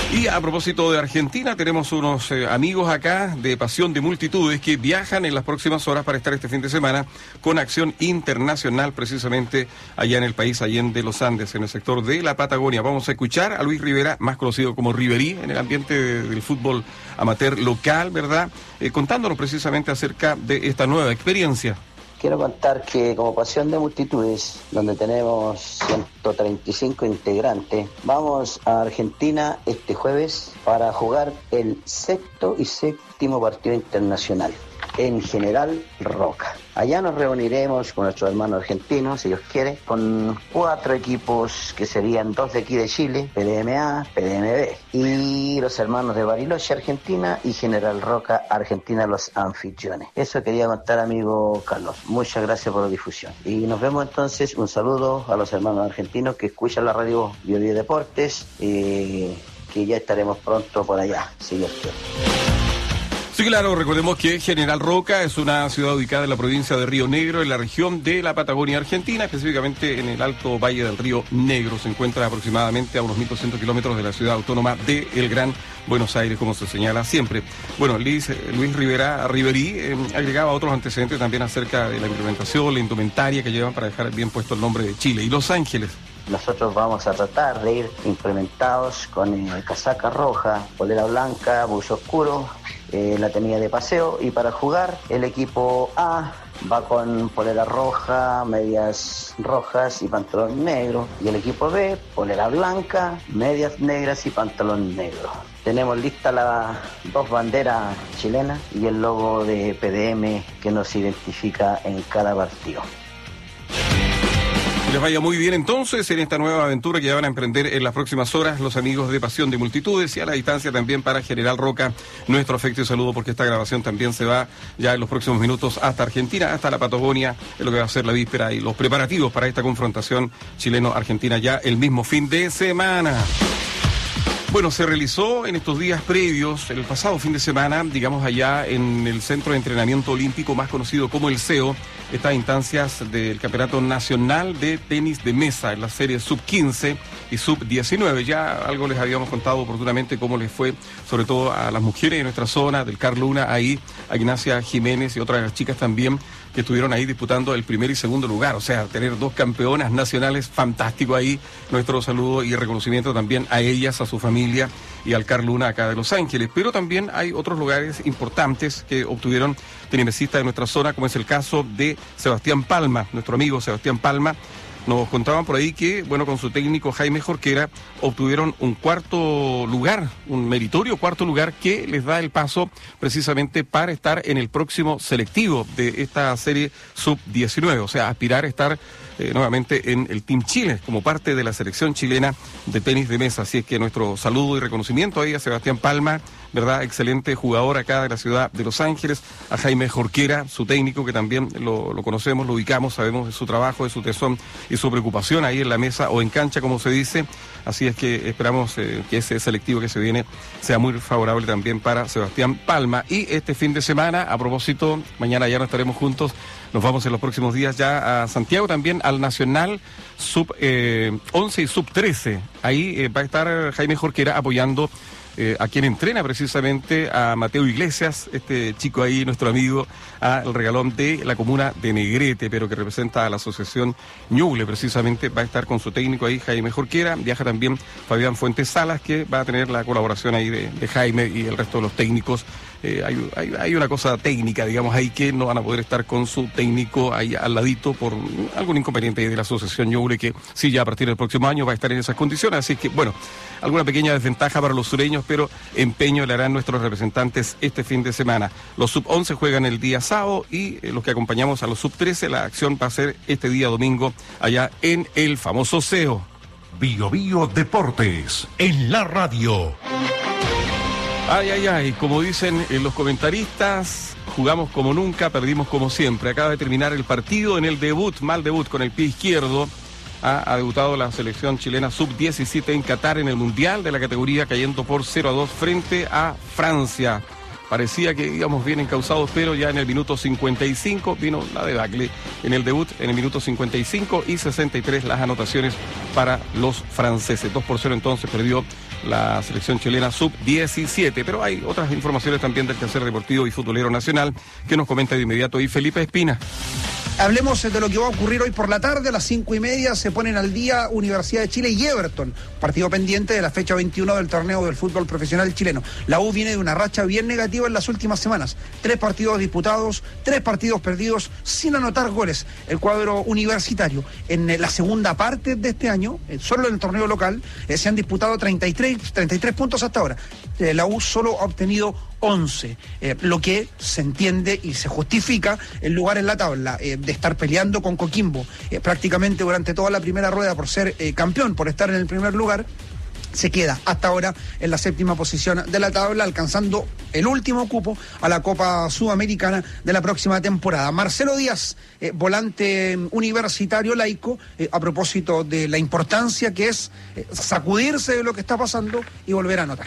Y a propósito de Argentina, tenemos unos amigos acá de Pasión de Multitudes que viajan en las próximas horas para estar este fin de semana con acción internacional precisamente allá en el país Allende los Andes, en el sector de la Patagonia. Vamos a escuchar a Luis Rivera, más conocido como Riverí, en el ambiente del fútbol amateur local, ¿verdad? Contándonos precisamente acerca de esta nueva experiencia. Quiero contar que como Pasión de Multitudes, donde tenemos 135 integrantes, vamos a Argentina este jueves para jugar el sexto y séptimo partido internacional en General Roca. Allá nos reuniremos con nuestros hermanos argentinos, si Dios quiere, con 4 equipos que serían 2 de aquí de Chile, PDMA, PDMB, y los hermanos de Bariloche, Argentina, y General Roca, Argentina, los anfitriones. Eso quería contar, amigo Carlos. Muchas gracias por la difusión. Y nos vemos entonces. Un saludo a los hermanos argentinos que escuchan la radio Bio Deportes, que ya estaremos pronto por allá, si Dios quiere. Sí, claro, recordemos que General Roca es una ciudad ubicada en la provincia de Río Negro, en la región de la Patagonia Argentina, específicamente en el Alto Valle del Río Negro. Se encuentra aproximadamente a unos 1.200 kilómetros de la ciudad autónoma de El Gran Buenos Aires, como se señala siempre. Bueno, Luis Rivera, Riverí, agregaba otros antecedentes también acerca de la implementación, la indumentaria que llevan para dejar bien puesto el nombre de Chile. ¿Y Los Ángeles? Nosotros vamos a tratar de ir implementados con casaca roja, polera blanca, buzo oscuro, la tenida de paseo, y para jugar el equipo A va con polera roja, medias rojas y pantalón negro, y el equipo B, polera blanca, medias negras y pantalón negro. Tenemos lista las 2 banderas chilenas y el logo de PDM que nos identifica en cada partido. Les vaya muy bien entonces en esta nueva aventura que ya van a emprender en las próximas horas los amigos de Pasión de Multitudes, y a la distancia también para General Roca nuestro afecto y saludo, porque esta grabación también se va ya en los próximos minutos hasta Argentina, hasta la Patagonia, es lo que va a ser la víspera y los preparativos para esta confrontación chileno-argentina ya el mismo fin de semana. Bueno, se realizó en estos días previos, el pasado fin de semana, digamos allá en el Centro de Entrenamiento Olímpico, más conocido como el CEO, estas instancias del Campeonato Nacional de Tenis de Mesa en la serie Sub-15 y Sub-19. Ya algo les habíamos contado oportunamente cómo les fue, sobre todo a las mujeres de nuestra zona, del Carl Luna, ahí, a Ignacia Jiménez y otras chicas también, que estuvieron ahí disputando el primer y segundo lugar. O sea, tener 2 campeonas nacionales, fantástico ahí. Nuestro saludo y reconocimiento también a ellas, a su familia y al Carl Luna acá de Los Ángeles. Pero también hay otros lugares importantes que obtuvieron tenisistas de nuestra zona, como es el caso de Sebastián Palma, nuestro amigo Sebastián Palma. Nos contaban por ahí que, bueno, con su técnico Jaime Jorquera obtuvieron un 4º lugar, un meritorio 4º lugar que les da el paso precisamente para estar en el próximo selectivo de esta serie Sub-19, o sea, aspirar a estar nuevamente en el Team Chile como parte de la selección chilena de tenis de mesa. Así es que nuestro saludo y reconocimiento ahí a Sebastián Palma, ¿verdad? Excelente jugador acá de la ciudad de Los Ángeles, a Jaime Jorquera, su técnico, que también lo conocemos, lo ubicamos, sabemos de su trabajo, de su tesón y su preocupación ahí en la mesa o en cancha, como se dice. Así es que esperamos que ese selectivo que se viene sea muy favorable también para Sebastián Palma. Y este fin de semana, a propósito, mañana ya no estaremos juntos, nos vamos en los próximos días ya a Santiago también, al Nacional Sub-11 y Sub-13. Ahí va a estar Jaime Jorquera apoyando a quien entrena precisamente a Mateo Iglesias, este chico ahí, nuestro amigo, al regalón de la comuna de Negrete, pero que representa a la asociación Ñuble, precisamente va a estar con su técnico ahí, Jaime Jorquera. Viaja también Fabián Fuentes Salas, que va a tener la colaboración ahí de Jaime y el resto de los técnicos. Hay una cosa técnica, digamos, ahí que no van a poder estar con su técnico ahí al ladito por algún inconveniente ahí de la asociación Ñuble, que sí, ya a partir del próximo año va a estar en esas condiciones. Así que, bueno, alguna pequeña desventaja para los sureños, pero empeño le harán nuestros representantes este fin de semana. Los Sub-11 juegan el día sábado y los que acompañamos a los Sub-13, la acción va a ser este día domingo allá en el famoso CEO. Bio Bio Deportes, en la radio. Ay, como dicen los comentaristas, jugamos como nunca, perdimos como siempre. Acaba de terminar el partido en el debut, mal debut con el pie izquierdo. Ha debutado la selección chilena Sub-17 en Qatar en el Mundial de la categoría, cayendo por 0-2 frente a Francia. parecía que íbamos bien encauzados, pero ya en el minuto 55 vino la debacle en el debut, en el minuto 55 y 63 las anotaciones para los franceses. 2-0 entonces perdió la selección chilena sub-17, pero hay otras informaciones también del quehacer deportivo y futbolero nacional que nos comenta de inmediato y Felipe Espina. Hablemos de lo que va a ocurrir hoy por la tarde. A las 5:30 se ponen al día Universidad de Chile y Everton, partido pendiente de la fecha 21 del torneo del fútbol profesional chileno. La U viene de una racha bien negativa en las últimas semanas. 3 partidos disputados, 3 partidos perdidos, sin anotar goles. El cuadro universitario, en la segunda parte de este año, solo en el torneo local, se han disputado 33 puntos hasta ahora. La U solo ha obtenido 11, lo que se entiende y se justifica el lugar en la tabla, de estar peleando con Coquimbo prácticamente durante toda la primera rueda por ser campeón, por estar en el primer lugar. Se queda hasta ahora en la 7ª posición de la tabla, alcanzando el último cupo a la Copa Sudamericana de la próxima temporada. Marcelo Díaz, volante universitario laico, a propósito de la importancia que es sacudirse de lo que está pasando y volver a anotar.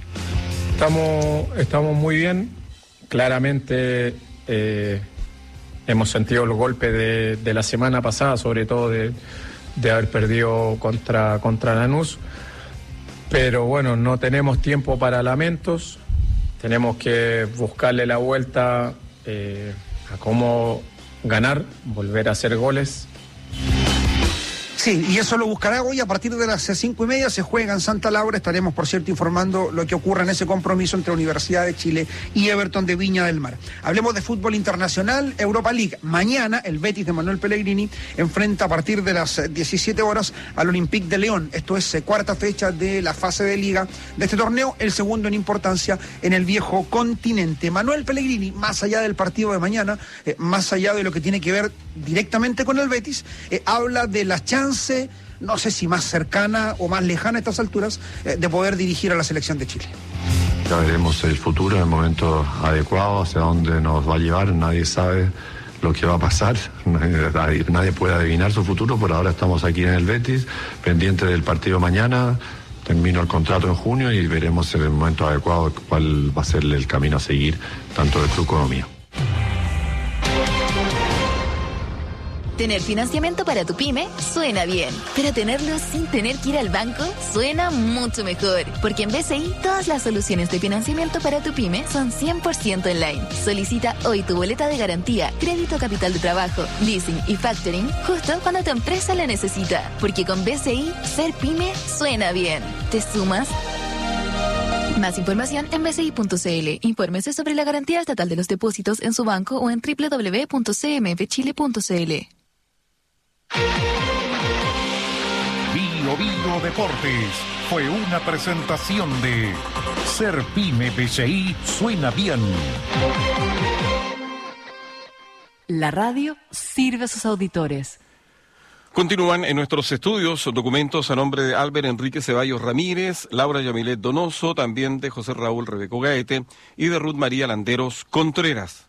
Estamos muy bien. Claramente hemos sentido los golpes de la semana pasada, sobre todo de haber perdido contra Lanús. Pero bueno, no tenemos tiempo para lamentos. Tenemos que buscarle la vuelta a cómo ganar, volver a hacer goles. Sí, y eso lo buscará hoy a partir de las 5:30, se juega en Santa Laura. Estaremos, por cierto, informando lo que ocurra en ese compromiso entre Universidad de Chile y Everton de Viña del Mar. Hablemos de fútbol internacional, Europa League. Mañana el Betis de Manuel Pellegrini enfrenta a partir de las 17 horas al Olympique de León. Esto es 4ª fecha de la fase de liga de este torneo, el segundo en importancia en el viejo continente. Manuel Pellegrini, más allá del partido de mañana, más allá de lo que tiene que ver directamente con el Betis, habla de la chance, no sé si más cercana o más lejana a estas alturas, de poder dirigir a la selección de Chile. Ya veremos el futuro en el momento adecuado, hacia dónde nos va a llevar. Nadie sabe lo que va a pasar, nadie puede adivinar su futuro. Por ahora estamos aquí en el Betis, pendiente del partido mañana. Termino el contrato en junio y veremos en el momento adecuado cuál va a ser el camino a seguir, tanto del club como mío. Tener financiamiento para tu pyme suena bien, pero tenerlo sin tener que ir al banco suena mucho mejor, porque en BCI todas las soluciones de financiamiento para tu pyme son 100% online. Solicita hoy tu boleta de garantía, crédito capital de trabajo, leasing y factoring justo cuando tu empresa la necesita, porque con BCI ser pyme suena bien. ¿Te sumas? Más información en bci.cl. Infórmese sobre la garantía estatal de los depósitos en su banco o en www.cmfchile.cl. Bio Deportes fue una presentación de Ser Pyme BCI suena bien. La radio sirve a sus auditores. Continúan en nuestros estudios documentos a nombre de Álvaro Enrique Ceballos Ramírez, Laura Yamilet Donoso, también de José Raúl Rebeco Gaete y de Ruth María Landeros Contreras.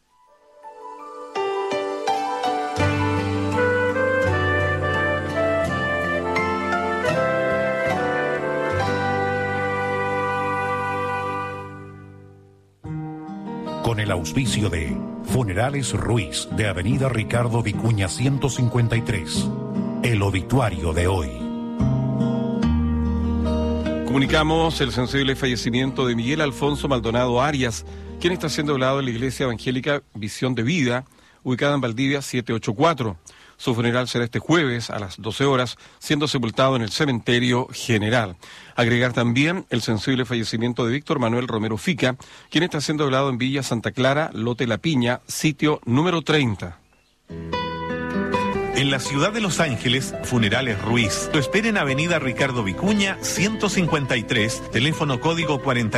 Con el auspicio de Funerales Ruiz de Avenida Ricardo Vicuña 153. El obituario de hoy. Comunicamos el sensible fallecimiento de Miguel Alfonso Maldonado Arias, quien está siendo velado en la Iglesia Evangélica Visión de Vida, ubicada en Valdivia 784. Su funeral será este jueves a las 12 horas, siendo sepultado en el Cementerio General. Agregar también el sensible fallecimiento de Víctor Manuel Romero Fica, quien está siendo velado en Villa Santa Clara, Lote La Piña, sitio número 30. En la ciudad de Los Ángeles, Funerales Ruiz. Lo espera en Avenida Ricardo Vicuña, 153, teléfono código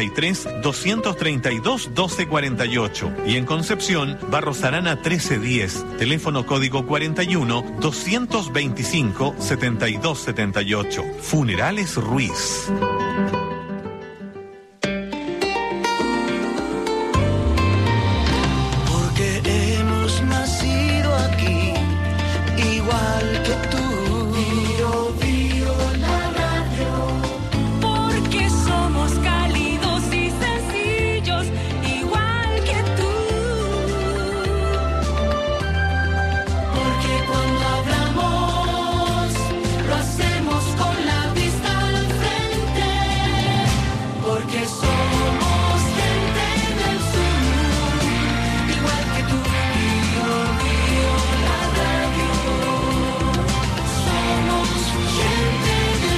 43-232-1248. Y en Concepción, Barros Arana 1310, teléfono código 41-225-7278. Funerales Ruiz. Igual que tú. Bio la radio. Porque somos cálidos y sencillos. Igual Porque somos gente del sur, igual que tú. Bio, bio, la radio. Somos gente del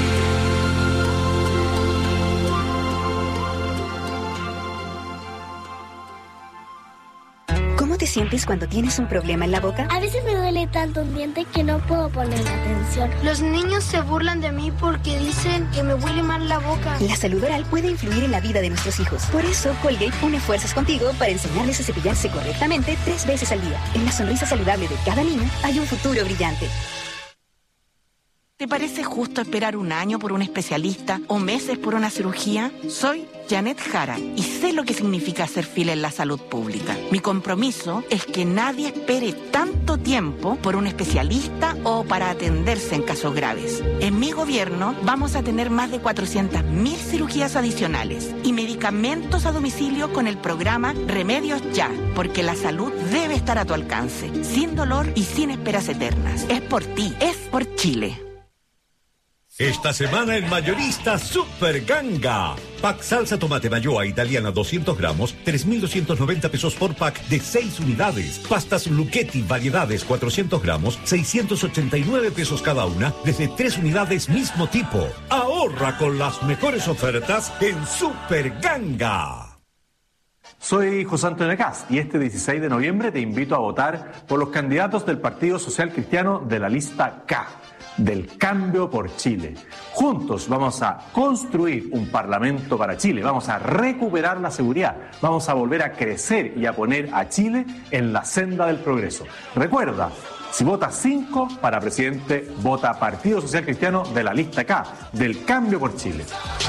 sur. ¿Cómo te sientes cuando tienes un problema en la boca? A veces me duele tanto un diente que no puedo poner atención. Los niños se burlan de mí porque dicen que me huele mal la boca. La salud oral puede influir en la vida de nuestros hijos. Por eso, Colgate une fuerzas contigo para enseñarles a cepillarse correctamente 3 veces al día. En la sonrisa saludable de cada niño hay un futuro brillante. ¿Te parece justo esperar un año por un especialista o meses por una cirugía? Soy Janet Jara y sé lo que significa hacer fila en la salud pública. Mi compromiso es que nadie espere tanto tiempo por un especialista o para atenderse en casos graves. En mi gobierno vamos a tener más de 400.000 cirugías adicionales y medicamentos a domicilio con el programa Remedios Ya, porque la salud debe estar a tu alcance, sin dolor y sin esperas eternas. Es por ti, es por Chile. Esta semana en Mayorista Super Ganga. Pack salsa tomate mayoa italiana 200 gramos, 3.290 pesos por pack de 6 unidades. Pastas Lucchetti variedades 400 gramos, 689 pesos cada una, desde 3 unidades mismo tipo. Ahorra con las mejores ofertas en Super Ganga. Soy José Antonio Cast y este 16 de noviembre te invito a votar por los candidatos del Partido Social Cristiano de la lista K, del Cambio por Chile. Juntos vamos a construir un parlamento para Chile, vamos a recuperar la seguridad, vamos a volver a crecer y a poner a Chile en la senda del progreso. Recuerda, si votas 5 para presidente, vota Partido Social Cristiano de la lista K, del Cambio por Chile.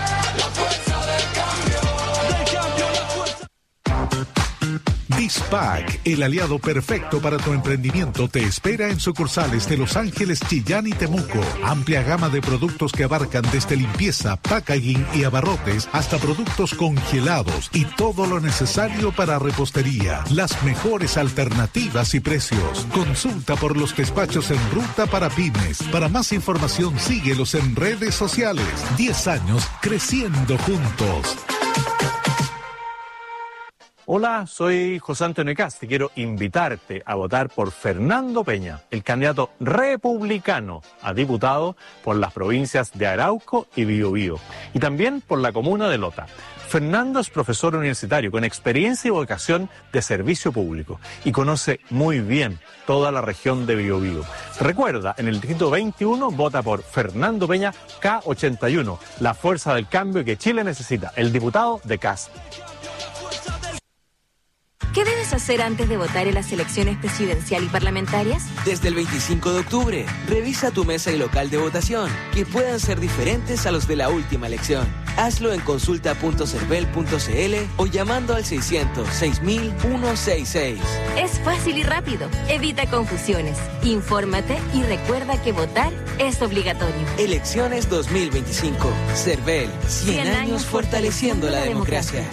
Dispac, el aliado perfecto para tu emprendimiento, te espera en sucursales de Los Ángeles, Chillán y Temuco. Amplia gama de productos que abarcan desde limpieza, packaging y abarrotes hasta productos congelados y todo lo necesario para repostería. Las mejores alternativas y precios. Consulta por los despachos en ruta para pymes. Para más información, síguelos en redes sociales. 10 años creciendo juntos. Hola, soy José Antonio Cast y quiero invitarte a votar por Fernando Peña, el candidato republicano a diputado por las provincias de Arauco y Biobío, y también por la comuna de Lota. Fernando es profesor universitario con experiencia y vocación de servicio público y conoce muy bien toda la región de Biobío. Recuerda, en el distrito 21 vota por Fernando Peña K81, la fuerza del cambio que Chile necesita, el diputado de Cast. ¿Qué debes hacer antes de votar en las elecciones presidencial y parlamentarias? Desde el 25 de octubre, revisa tu mesa y local de votación, que puedan ser diferentes a los de la última elección. Hazlo en consulta.cervel.cl o llamando al 600-6000-166. Es fácil y rápido. Evita confusiones. Infórmate y recuerda que votar es obligatorio. Elecciones 2025. Cervel, 100 años fortaleciendo la democracia.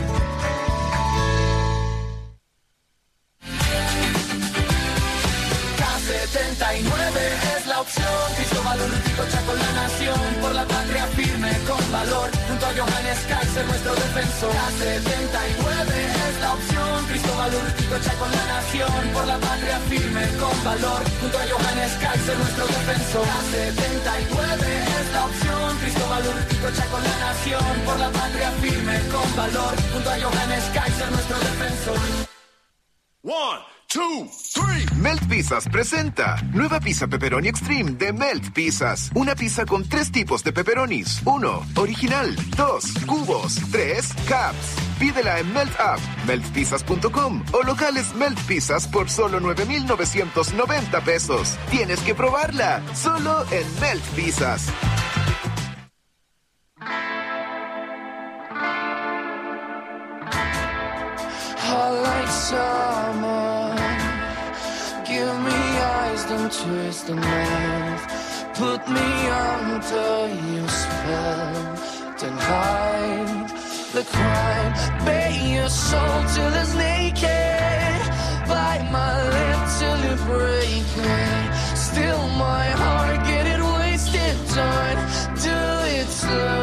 Es la opción, Cristóbal Urquijo Chaco, la nación, por la patria firme con valor, junto a Johannes Kaiser, nuestro defensor. K79 es la opción, Cristóbal Urquijo Chaco, la nación, por la patria firme con valor, junto a Johannes Kaiser, nuestro defensor. K79 es la opción, Cristóbal Urquijo Chaco, la nación, por la patria firme con valor, junto a Johannes Kaiser, nuestro defensor. 1, 2, 3. Melt Pizzas presenta nueva pizza pepperoni extreme de Melt Pizzas. Una pizza con 3 tipos de pepperonis. 1, original. 2, cubos. 3, cups. Pídela en Melt App, meltpizzas.com o locales Melt Pizzas por solo 9,990 pesos. Tienes que probarla, solo en Melt Pizzas. Give me eyes, don't twist the mouth. Put me under your spell. Don't hide the crime. Bare your soul till it's naked. Bite my lip till you break it. Still my heart, get it wasted. Don't do it slow.